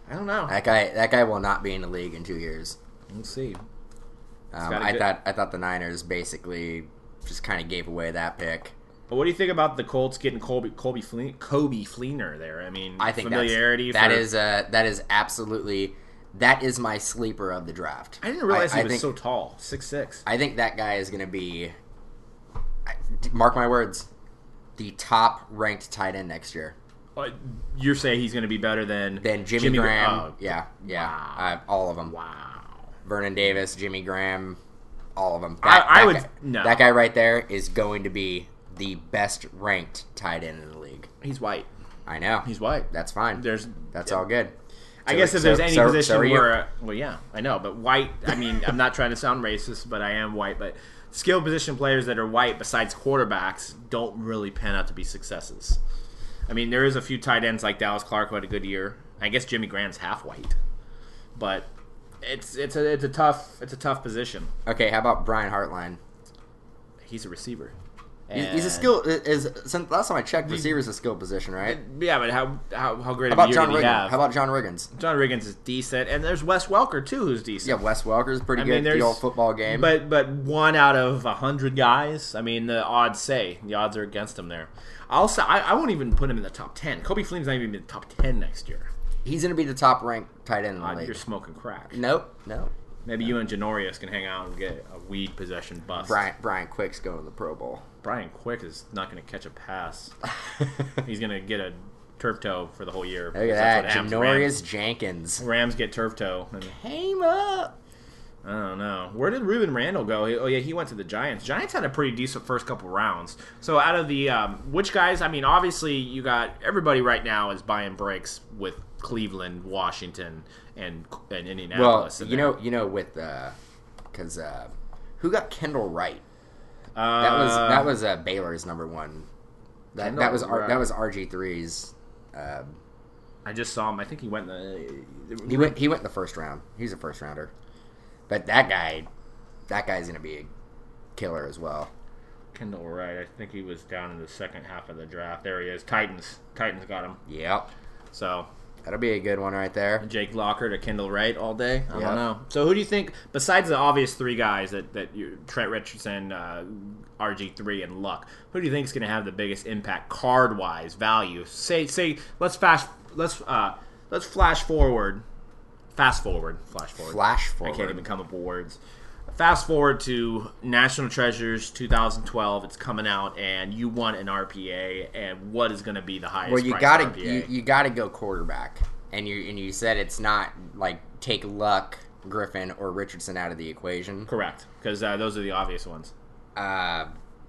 I don't know. That guy, that guy will not be in the league in two years. We'll see. Um, got a I good- thought, I thought the Niners basically just kind of gave away that pick. But what do you think about the Colts getting Colby Colby Fle- Kobe Fleener there? I mean, I think familiarity. That's, that for, is uh, that is absolutely that is my sleeper of the draft. I didn't realize I, he I was think, so tall, six six. I think that guy is going to be, I- mark my words, the top ranked tight end next year. You're saying he's going to be better than Then Jimmy, Gra- Graham, oh, yeah, yeah, wow. uh, all of them. Wow. Vernon Davis, Jimmy Graham, all of them. I- I would- guy, no. That guy right there is going to be the best ranked tight end in the league. He's white. I know. He's white. That's fine. There's That's yeah. all good. I So- guess if so- there's any so- position so are you. where, uh, well, yeah, I know, but white. I mean, I'm not trying to sound racist, but I am white. But skill position players that are white, besides quarterbacks, don't really pan out to be successes. I mean, there is a few tight ends like Dallas Clark who had a good year. I guess Jimmy Graham's half white, but it's it's a it's a tough it's a tough position. Okay, how about Brian Hartline? He's a receiver. He's, he's a And- skill. Is since last time I checked, receiver's a skill position, right? Yeah, but how how how great How of a about year John did he Riggins? have? How about John Riggins? John Riggins is decent, and there's Wes Welker too, who's decent. Yeah, Wes Welker's pretty I good mean, at the there's- old football game. But but one out of a hundred guys. I mean, the odds say the odds are against him there. I'll say I, I won't even put him in the top ten. Kobe Fleener's not even in the top ten next year. he's going to be the top ranked tight end in the Uh, league. you're smoking crack. Nope, no. Maybe you and Janorius can hang out and get a weed possession bust. Brian Brian Quick's going to the Pro Bowl. Brian Quick is not going to catch a pass. He's going to get a turf toe for the whole year. Look because at that's that, what happens. Janorius Rams, Jenkins Rams get turf toe. And came up. I don't know. Where did Ruben Randall go? He- Oh, yeah, he went to the Giants. Giants had a pretty decent first couple rounds. So out of the, um, which guys, I mean, obviously you got, everybody right now is buying breaks with Cleveland, Washington, and, and Well, Indianapolis. in you there. know, you know, with because uh, who got Kendall Wright? uh, That was that was uh, Baylor's number one. That Kendall that was R, Wright. that was R G three's. Uh, I just saw him. I think he went in the, he went he went in the first round. He's a first rounder. But that guy, that guy's gonna be a killer as well. Kendall Wright. I think he was down in the second half of the draft. There he is. Titans. Titans got him. Yep, So that'll be a good one right there. Jake Locker to Kendall Wright all day. I Yep. don't know. So who do you think, besides the obvious three guys that that you, Trent Richardson, uh, R G three, and Luck, who do you think is going to have the biggest impact card wise value? Say say let's fast let's uh let's flash forward, fast forward, flash forward. Flash I forward. can't even come up with words. Fast forward to National Treasures twenty twelve. It's coming out, and you want an R P A. And what is going to be the highest? Well, you priced gotta R P A? you, you gotta go quarterback, and you and you said it's not like take Luck, Griffin, or Richardson out of the equation. Correct, because uh, those are the obvious ones. Uh,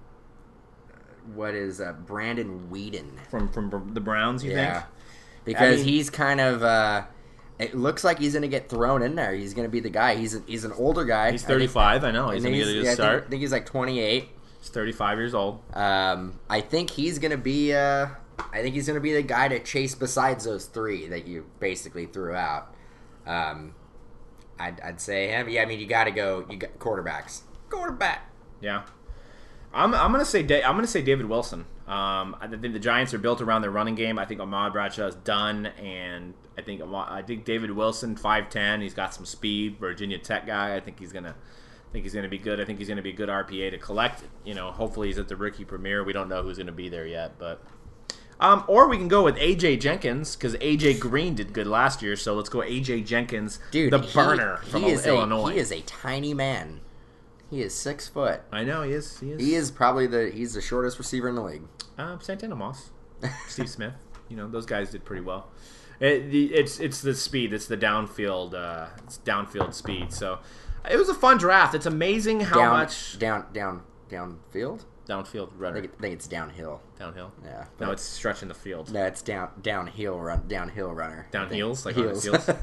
what is uh, Brandon Whedon? From from the Browns, you Yeah, think? because I mean- he's kind of. Uh, it looks like he's going to get thrown in there. He's going to be the guy. He's a, he's an older guy. He's I think- thirty-five. I know. I He's think going to get a good yeah, I think- start. I think he's like twenty-eight. He's thirty-five years old. Um, I think he's going to be. Uh, I think he's going to be the guy to chase besides those three that you basically threw out. Um, I'd, I'd say him. Yeah, I mean you got to go. You got quarterbacks. Quarterback. Yeah. I'm I'm gonna say Da- I'm gonna say David Wilson. Um, I think the Giants are built around their running game. I think Ahmad Bradshaw is done, and I think Ahmad- I think David Wilson, five ten. He's got some speed. Virginia Tech guy. I think he's gonna. I think he's going to be good. I think he's going to be a good R P A to collect. You know, hopefully he's at the rookie premiere. We don't know who's going to be there yet, but um, or we can go with A J Jenkins because A J Green did good last year. So let's go A J Jenkins, Dude, the he- burner he from is Illinois. A, he is a tiny man. He is six foot. I know he is. He is. He is probably the he's the shortest receiver in the league. Uh, Santana Moss, Steve Smith. You know those guys did pretty well. It, the, it's it's the speed. It's the downfield. Uh, it's downfield speed. So it was a fun draft. It's amazing how down, much down down downfield. downfield I runner think, I think it's downhill. downhill. Yeah. No, it's stretching the field. No, it's down downhill run downhill runner. I Down think. heels, like on his heels. heels.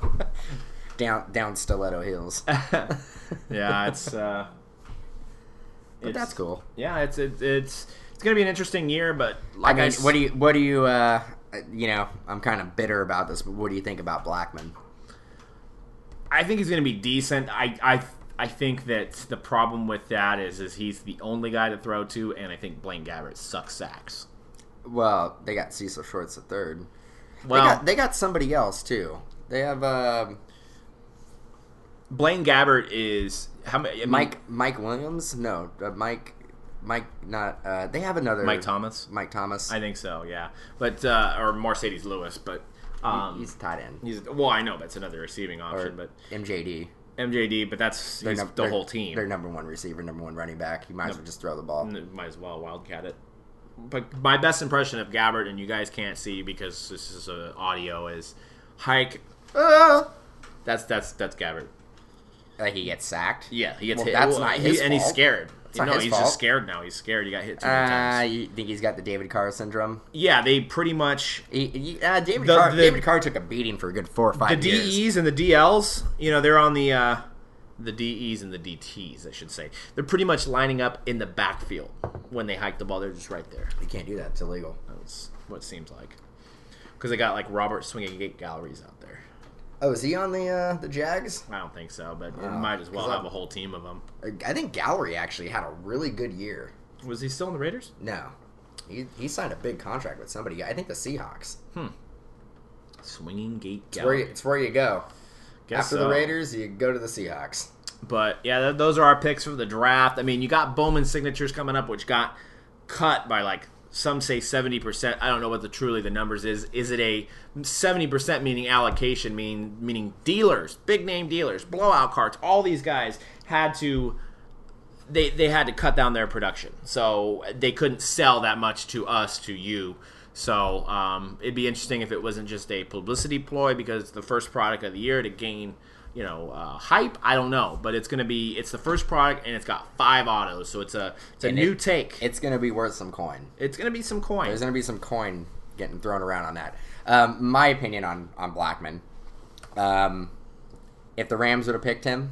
down down stiletto heels. Yeah, it's. Uh, But it's- that's cool. Yeah, it's it's it's it's gonna be an interesting year, but like I mean, s- what do you what do you uh you know, I'm kind of bitter about this, but what do you think about Blackman? I think he's going to be decent. I, I I think that the problem with that is is he's the only guy to throw to, and I think Blaine Gabbert sucks sacks. Well, they got Cecil Shorts the third. Well, they got they got somebody else too. They have uh, Blaine Gabbert is how many? I mean, Mike Mike Williams. No, uh, Mike Mike not. Uh, they have another Mike Thomas. Mike Thomas. I think so. Yeah, but uh, or Mercedes Lewis, but um, he's tight end. He's well, I know that's another receiving option, Or but M J D. M J D, but that's They're he's num- the they're- whole team. Their number one receiver, number one running back. You might as well just throw the ball. Might as well wildcat it. But my best impression of Gabbert, and you guys can't see because this is uh, audio, is hike. Uh, that's that's that's Gabbert. Like he gets sacked. Yeah, he gets Well, hit. That's Well, not he- his and he's fault. scared. It's not no, his he's fault. just scared now. He's scared. He got hit too many Uh, times. you think he's got the David Carr syndrome? Yeah, they pretty much He, he, uh, David The- Carr. the- David Carr took a beating for a good four or five the years. D Es and the D Ls. You know, they're on the uh, the D Es and the D Ts. I should say they're pretty much lining up in the backfield when they hike the ball. They're just right there. You can't do that. It's illegal. That's what it seems like. Because they got like Robert Swinging Gate Galleries out there. Oh, is he on the uh, the Jags? I don't think so, but it Oh, might as well 'cause I- have a whole team of them. I think Gallery actually had a really good year. Was he still in the Raiders? No, he he signed a big contract with somebody. I think the Seahawks. Swinging Gate It's where you, Gallery. it's where you go. Guess After so. the Raiders, you go to the Seahawks. But yeah, th- those are our picks for the draft. I mean, you got Bowman signatures coming up, which got cut by like some say seventy percent. I don't know what the truly the numbers is. Is it a seventy percent meaning allocation, meaning meaning dealers, big name dealers, blowout carts? All these guys had to they they had to cut down their production, so they couldn't sell that much to us, to you. So um, it'd be interesting if it wasn't just a publicity ploy because it's the first product of the year to gain, you know, uh, hype. I don't know, but it's gonna be it's the first product and it's got five autos, so it's a it's a And new it- take. It's going to be worth some coin. It's gonna be some coin. There's going to be some coin getting thrown around on that. Um, my opinion on on Blackman. Um, if the Rams would have picked him,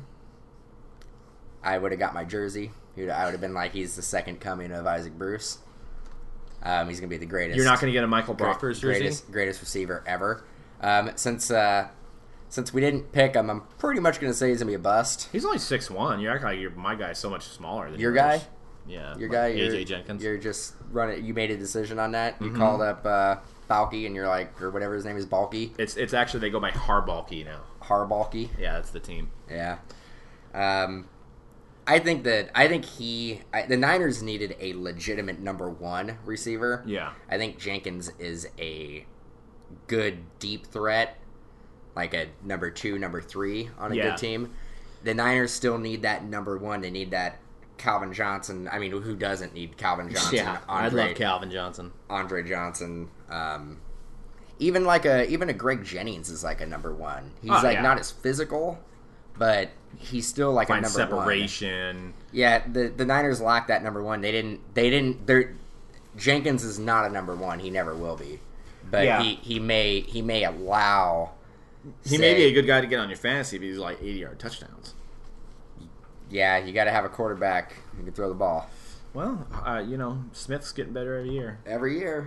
I would have got my jersey. He'd- I would have been like, he's the second coming of Isaac Bruce. Um, he's going to be the greatest. You're not gonna get a Michael great- Brockers jersey. greatest greatest receiver ever. Um, since uh, since we didn't pick him, I'm pretty much going to say he's going to be a bust. He's only six one. You're acting like you're, my guy's so much smaller than Your yours. guy? Yeah, Your like guy, A J you're, Jenkins. You're just running. You made a decision on that. You Mm-hmm. called up uh, Balky, and you're like, or whatever his name is, Balky, It's it's actually they go by Harbalky now. Harbalky. Yeah, that's the team. Yeah. Um, I think that I think he I, the Niners needed a legitimate number one receiver. Yeah. I think Jenkins is a good deep threat, like a number two, number three on a Yeah. good team. The Niners still need that number one. They need that Calvin Johnson. I mean, who doesn't need Calvin Johnson? Yeah, I Andre, love Calvin Johnson. Andre Johnson. Um, even like a even a Greg Jennings is like a number one. He's Oh, like yeah. not as physical, but he's still like Find a number one. separation. Yeah, the the Niners lack that number one. They didn't. They didn't. They're, Jenkins is not a number one. He never will be. But Yeah. he, he may he may allow. He may be a good guy to get on your fantasy if he's like eighty yard touchdowns. Yeah, you got to have a quarterback who can throw the ball Well, uh, you know, Smith's getting better every year. every year.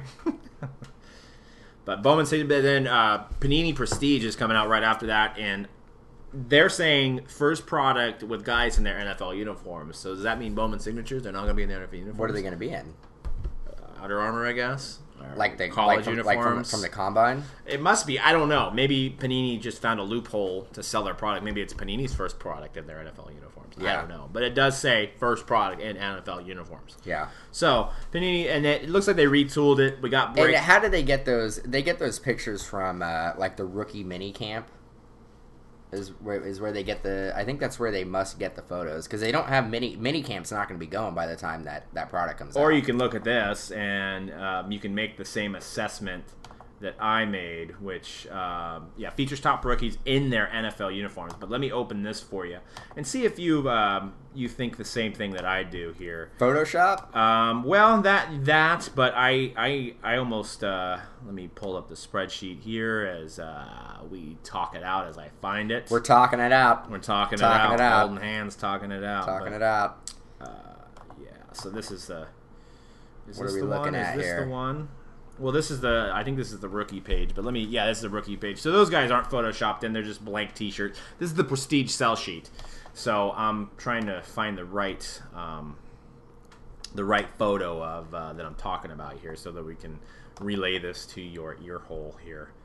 But Bowman said, but then uh, Panini Prestige is coming out right after that, and they're saying first product with guys in their N F L uniforms. So does that mean Bowman signatures? They're not going to be in their N F L uniforms. What are they going to be in? Under Armour, I guess. Or Like the college like from, uniforms. like from, from the combine? It must be. I don't know. Maybe Panini just found a loophole to sell their product. Maybe it's Panini's first product in their N F L uniforms. I Yeah. don't know. But it does say first product in N F L uniforms. Yeah. So Panini, and it, it looks like they retooled it. We got And break. how did they get those? They get those pictures from uh, like the rookie mini camp. Is where is where they get the? I think that's where they must get the photos because they don't have mini mini camp's not going to be going by the time that that product comes out. Or you can look at this and um, you can make the same assessment that I made, which, um, yeah, features top rookies in their N F L uniforms. But let me open this for you and see if you um, you think the same thing that I do here. Photoshop. Um, well, that that, but I I I almost uh, let me pull up the spreadsheet here as uh, we talk it out as I find it. We're talking it out. We're talking, talking it, it out, out. holding hands, talking it out. Talking but- it out. Yeah, so this is the. Is What this are we the looking one? at is this here? the one? Well, this is the. I think this is the rookie page. But let me. Yeah, this is the rookie page. So those guys aren't photoshopped in. They're just blank T-shirts. This is the Prestige sell sheet. So I'm trying to find the right, um, the right photo of uh, that I'm talking about here, so that we can relay this to your ear hole here.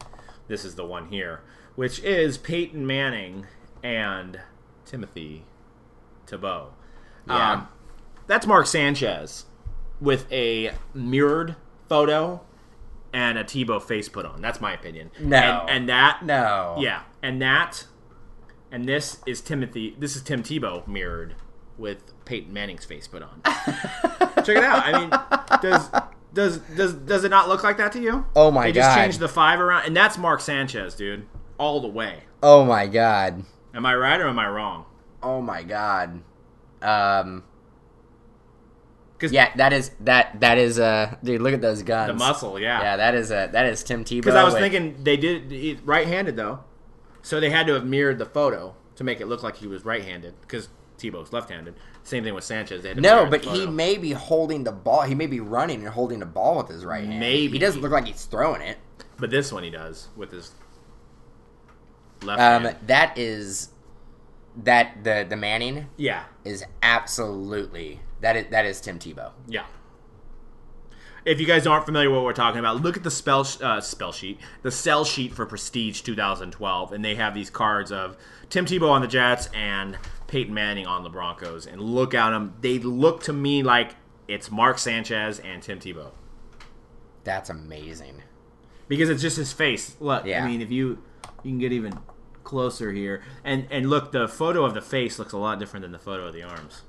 this is the one here, which is Peyton Manning and Timothy Tebow. Yeah. Um, that's Mark Sanchez with a mirrored photo and a Tebow face put on. That's my opinion. No. And, and that... No. Yeah. And that... And this is Timothy... This is Tim Tebow mirrored with Peyton Manning's face put on. Check it out. I mean, does... Does does does it not look like that to you? Oh my They just God. changed the five around, and that's Mark Sanchez, dude, all the way. Oh my God. Am I right or am I wrong? Oh my God. Um. 'Cause Yeah, that is that that is uh dude. Look at those guns. the muscle, yeah. Yeah, that is a that is Tim Tebow. Because I was with- thinking they did it right-handed though, so they had to have mirrored the photo to make it look like he was right-handed. Because Tebow's left-handed. Same thing with Sanchez. They had to No, mirror but the he photo. may be holding the ball. He may be running and holding the ball with his right hand. Maybe. He doesn't look like he's throwing it. But this one he does with his left Um, hand. that is that the the Manning Yeah, is absolutely that is that is Tim Tebow. yeah. If you guys aren't familiar with what we're talking about, look at the spell sh- uh, spell sheet, the sell sheet for Prestige twenty twelve, and they have these cards of Tim Tebow on the Jets and Peyton Manning on the Broncos. And look at them; they look to me like it's Mark Sanchez and Tim Tebow That's amazing. because it's just his face. Look, Yeah. I mean, if you you can get even closer here, and and look, the photo of the face looks a lot different than the photo of the arms.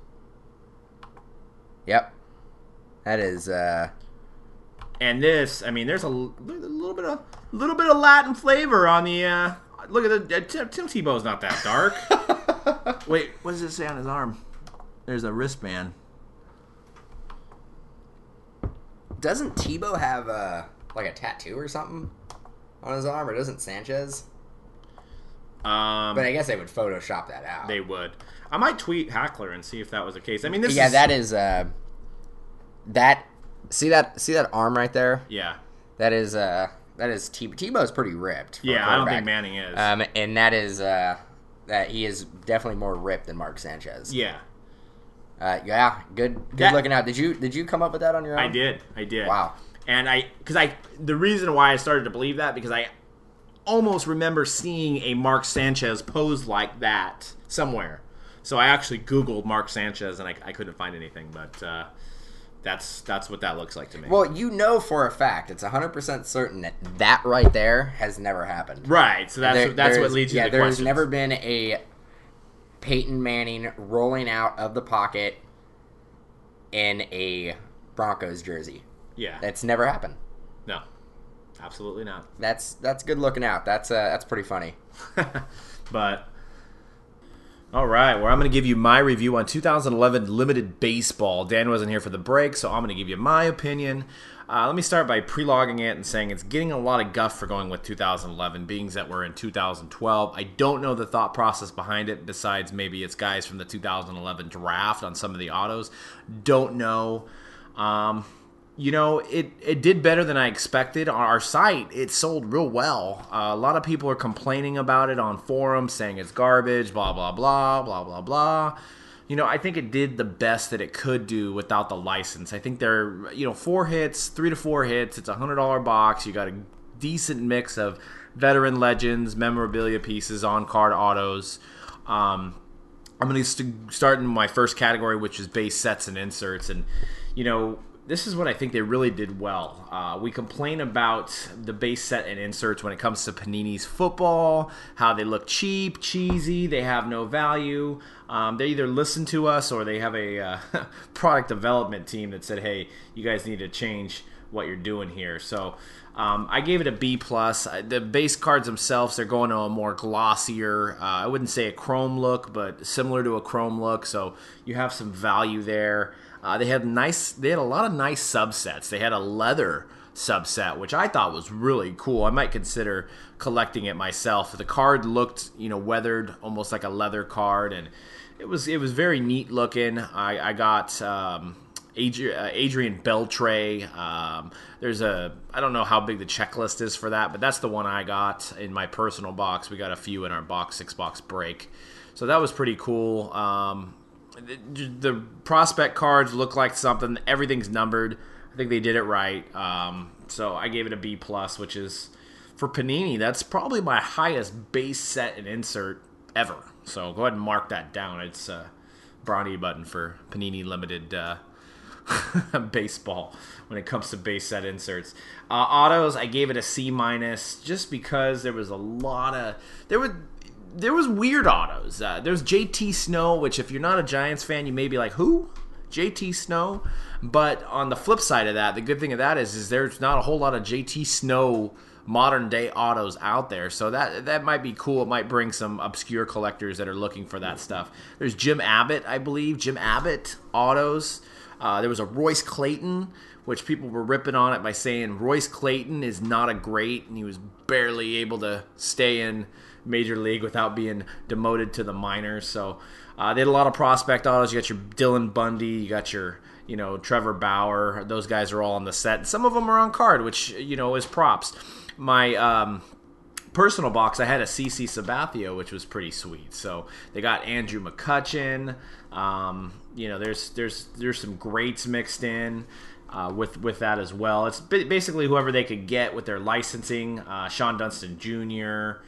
Yep. That is uh And this, I mean, there's a, l- a little bit of little bit of Latin flavor on the. Uh, look at the uh, Tim, Tim Tebow's not that dark. Wait, what does it say on his arm? There's a wristband. doesn't Tebow have uh like a tattoo or something on his arm, or doesn't Sanchez? Um, But I guess they would Photoshop that out. they would. I might tweet Hackler and see if that was the case. I mean, this yeah, is that is uh that see that see that arm right there? yeah, That is uh that is Tebow. Tebow's pretty ripped. for a yeah. I don't quarterback. think Manning is. Um, and that is uh that he is definitely more ripped than Mark Sanchez. yeah, Uh, yeah, good good That- looking out. Did you did you come up with that on your own? I did. I did. Wow. And I, because I, the reason why I started to believe that because I almost remember seeing a Mark Sanchez pose like that somewhere. So I actually Googled Mark Sanchez and I, I couldn't find anything, but uh, that's that's what that looks like to me. Well, you know for a fact, it's one hundred percent certain that that right there has never happened. right. So that's There- what, that's what there's- leads you yeah, to the there's questions. never been a Peyton Manning rolling out of the pocket in a Broncos jersey. yeah. That's never happened. No. Absolutely not. That's that's good looking out. That's uh, that's pretty funny. But all right, well, I'm going to give you my review on two thousand eleven Limited Baseball. Dan wasn't here for the break, so I'm going to give you my opinion. Uh, let me start by pre-logging it and saying it's getting a lot of guff for going with two thousand eleven, being that we're in two thousand twelve. I don't know the thought process behind it, besides maybe it's guys from the two thousand eleven draft on some of the autos. Don't know. Um, you know, it, it did better than I expected. On our site, it sold real well. Uh, a lot of people are complaining about it on forums, saying it's garbage, blah, blah, blah, blah, blah, blah. You know, I think it did the best that it could do without the license. I think they're, you know, four hits, three to four hits. It's a one hundred dollars box. You got a decent mix of veteran legends, memorabilia pieces, on-card autos. Um, I'm going to st- start in my first category, which is base sets and inserts. And, you know, this is what I think they really did well. Uh, we complain about the base set and inserts when it comes to Panini's football, how they look cheap, cheesy, they have no value. Um, they either listen to us or they have a uh, product development team that said, hey, you guys need to change what you're doing here. So um, I gave it a B plus. The base cards themselves, they're going to a more glossier, uh, I wouldn't say a chrome look, but similar to a chrome look. So you have some value there. Uh, they had nice. They had a lot of nice subsets. They had a leather subset, which I thought was really cool. I might consider collecting it myself. The card looked, you know, weathered, almost like a leather card, and it was it was very neat looking. I, I got um, Adri- uh, Adrian Beltre. Um, there's a I don't know how big the checklist is for that, but that's the one I got in my personal box. We got a few in our box six box break, so that was pretty cool. Um, The, the prospect cards look like something. Everything's numbered. I think they did it right. Um, so I gave it a B plus, which is for Panini, that's probably my highest base set and insert ever. So go ahead and mark that down. It's a brownie button for Panini Limited uh, baseball when it comes to base set inserts. Uh, autos, I gave it a C minus just because there was a lot of there was there was weird autos. Uh, there's J T Snow, which if you're not a Giants fan, you may be like, who? J T Snow? But on the flip side of that, the good thing of that is, is there's not a whole lot of J T Snow modern day autos out there, so that that might be cool. It might bring some obscure collectors that are looking for that stuff. There's Jim Abbott, I believe, Jim Abbott autos. Uh, there was a Royce Clayton, which people were ripping on it by saying Royce Clayton is not a great, and he was barely able to stay in Major League without being demoted to the minors. So uh, they had a lot of prospect autos. You got your Dylan Bundy, you got your you know Trevor Bauer. Those guys are all on the set. Some of them are on card, which you know is props. My um, personal box, I had a C C Sabathia, which was pretty sweet. So they got Andrew McCutchen. Um, you know, there's there's there's some greats mixed in uh, with with that as well. It's basically whoever they could get with their licensing. Uh, Sean Dunston Junior,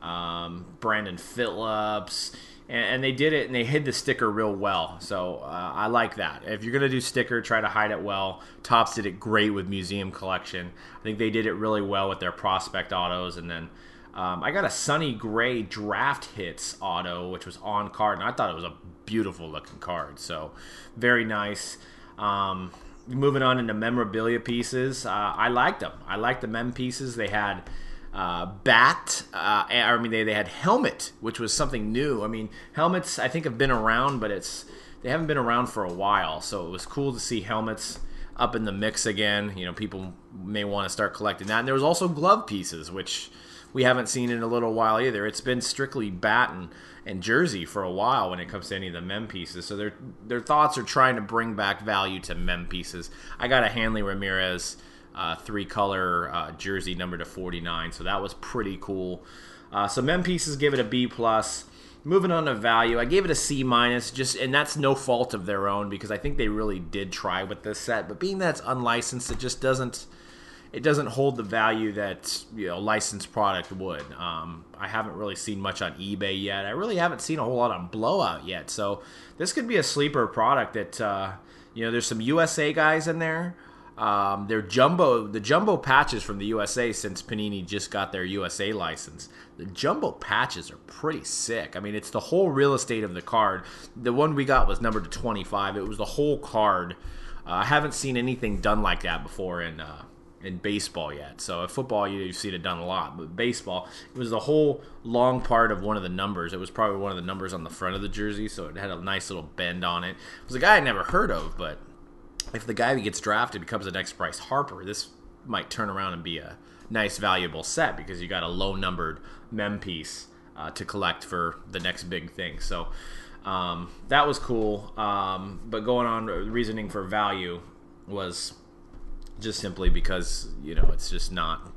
um, Brandon Phillips. And, and they did it, and they hid the sticker real well. So uh, I like that. If you're going to do sticker, try to hide it well. Topps did it great with Museum Collection. I think they did it really well with their prospect autos. And then um, I got a Sonny Gray Draft Hits auto, which was on card, and I thought it was a beautiful-looking card. So very nice. Um, moving on into memorabilia pieces, uh, I liked them. I liked the mem pieces. They had... Uh, bat, uh, I mean, they, they had helmet, which was something new. I mean, helmets, I think, have been around, but it's they haven't been around for a while. So it was cool to see helmets up in the mix again. You know, people may want to start collecting that. And there was also glove pieces, which we haven't seen in a little while either. It's been strictly bat and, and jersey for a while when it comes to any of the mem pieces. So their their thoughts are trying to bring back value to mem pieces. I got a Hanley Ramirez Uh, three-color uh, jersey number to forty-nine, so that was pretty cool. Uh, so mem pieces give it a B plus. Moving on to value, I gave it a C minus, just and that's no fault of their own because I think they really did try with this set. But being that it's unlicensed, it just doesn't it doesn't hold the value that you know licensed product would. Um, I haven't really seen much on eBay yet. I really haven't seen a whole lot on Blowout yet. So this could be a sleeper product that uh, you know there's some U S A guys in there. Um, their jumbo, the jumbo patches from the U S A since Panini just got their U S A license. The jumbo patches are pretty sick. I mean, it's the whole real estate of the card. The one we got was numbered to twenty-five. It was the whole card. Uh, I haven't seen anything done like that before in uh, in baseball yet. So in football, you've seen it done a lot. But baseball, it was the whole long part of one of the numbers. It was probably one of the numbers on the front of the jersey, so it had a nice little bend on it. It was a guy I'd never heard of, but if the guy who gets drafted becomes the next Bryce Harper, this might turn around and be a nice, valuable set because you got a low-numbered mem piece uh, to collect for the next big thing. So um, that was cool. Um, but going on, reasoning for value was just simply because you know it's just not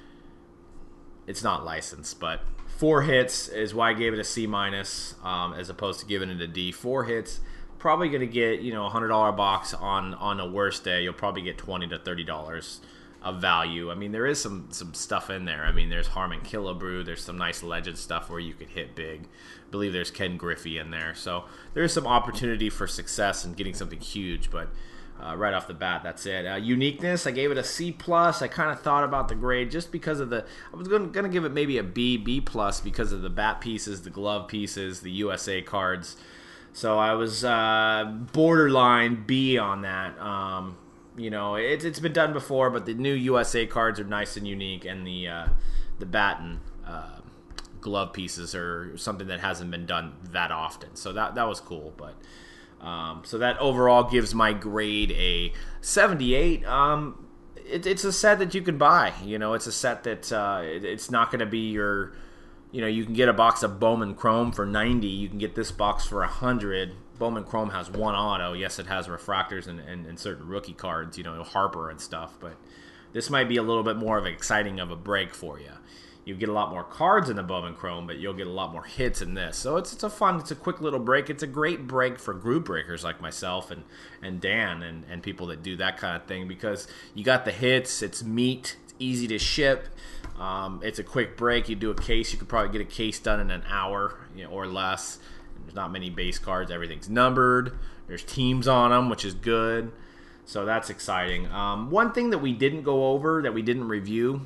it's not licensed. But four hits is why I gave it a C minus um, as opposed to giving it a D. Four hits. Probably going to get, you know, a one hundred dollars box on, on a worse day. You'll probably get twenty to thirty dollars of value. I mean, there is some, some stuff in there. I mean, there's Harmon Killebrew. There's some nice legend stuff where you could hit big. I believe there's Ken Griffey in there. So there's some opportunity for success and getting something huge. But uh, right off the bat, that's it. Uh, uniqueness, I gave it a C plus. I kind of thought about the grade just because of the – I was going to give it maybe a B, B plus because of the bat pieces, the glove pieces, the U S A cards. So I was uh, borderline B on that. Um, you know, it, it's been done before, but the new U S A cards are nice and unique, and the uh, the bat and uh, glove pieces are something that hasn't been done that often. So that that was cool. But um, so that overall gives my grade a seventy-eight. Um, it, it's a set that you can buy. You know, it's a set that uh, it, it's not going to be your. You know, you can get a box of Bowman Chrome for ninety. You can get this box for one hundred. Bowman Chrome has one auto. Yes, it has refractors and, and, and certain rookie cards, you know, Harper and stuff. But this might be a little bit more of exciting of a break for you. You get a lot more cards in the Bowman Chrome, but you'll get a lot more hits in this. So it's it's a fun, it's a quick little break. It's a great break for group breakers like myself and, and Dan and, and people that do that kind of thing because you got the hits. It's meat. It's easy to ship. Um, it's a quick break. You do a case. You could probably get a case done in an hour, you know, or less. There's not many base cards. Everything's numbered. There's teams on them, which is good. So that's exciting. Um, one thing that we didn't go over, that we didn't review.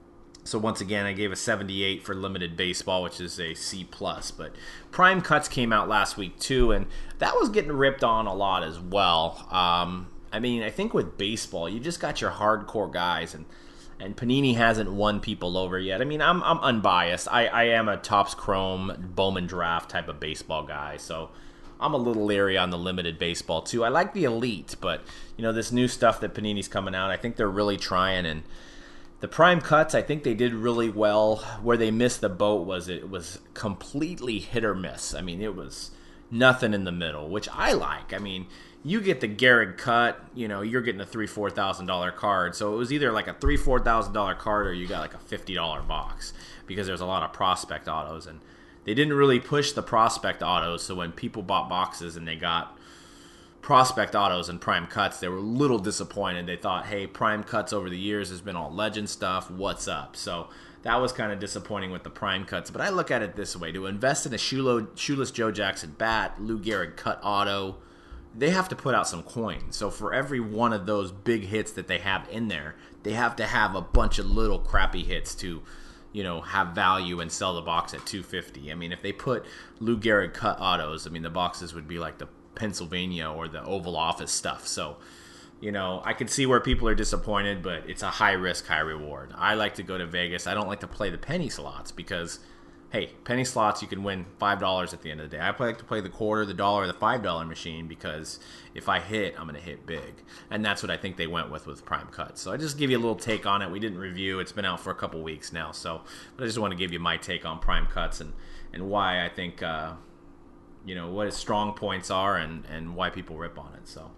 So once again, I gave a seventy-eight for limited baseball, which is a C plus. But Prime Cuts came out last week too, and that was getting ripped on a lot as well. Um, I mean, I think with baseball, you just got your hardcore guys, and and Panini hasn't won people over yet. I mean, I'm I'm unbiased. I, I am a Topps Chrome Bowman Draft type of baseball guy, so I'm a little leery on the limited baseball too. I like the Elite, but you know, this new stuff that Panini's coming out, I think they're really trying. And the Prime Cuts, I think they did really well. Where they missed the boat was it was completely hit or miss. I mean, it was nothing in the middle, which I like. I mean, you get the Gehrig cut, you know, you're getting a three, four thousand dollar card. So it was either like a three, four thousand dollar card, or you got like a fifty dollar box, because there's a lot of prospect autos, and they didn't really push the prospect autos. So when people bought boxes and they got prospect autos and Prime Cuts, they were a little disappointed. They thought, hey, Prime Cuts over the years has been all legend stuff. What's up? So that was kind of disappointing with the Prime Cuts. But I look at it this way: to invest in a Shoeless, Shoeless Joe Jackson bat, Lou Gehrig cut auto, they have to put out some coins. So for every one of those big hits that they have in there, they have to have a bunch of little crappy hits to, you know, have value and sell the box at two fifty. I mean, if they put Lou Gehrig cut autos, I mean, the boxes would be like the Pennsylvania or the Oval Office stuff. So, you know, I can see where people are disappointed, but it's a high risk, high reward. I like to go to Vegas. I don't like to play the penny slots because, hey, penny slots, you can win five dollars at the end of the day. I like to play the quarter, the dollar, the five dollar machine, because if I hit, I'm going to hit big. And that's what I think they went with with Prime Cuts. So I just give you a little take on it. We didn't review. It's been out for a couple weeks now. So but I just want to give you my take on Prime Cuts and, and why I think, uh, you know, what its strong points are and, and why people rip on it. So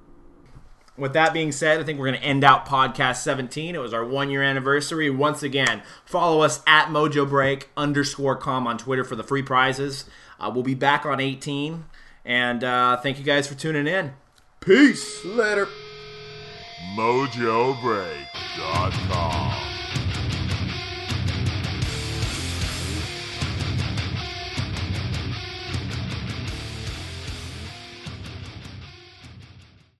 with that being said, I think we're going to end out podcast seventeen. It was our one-year anniversary. Once again, follow us at MojoBreak underscore com on Twitter for the free prizes. Uh, we'll be back on eighteen. And uh, thank you guys for tuning in. Peace. Later. Mojo Break dot com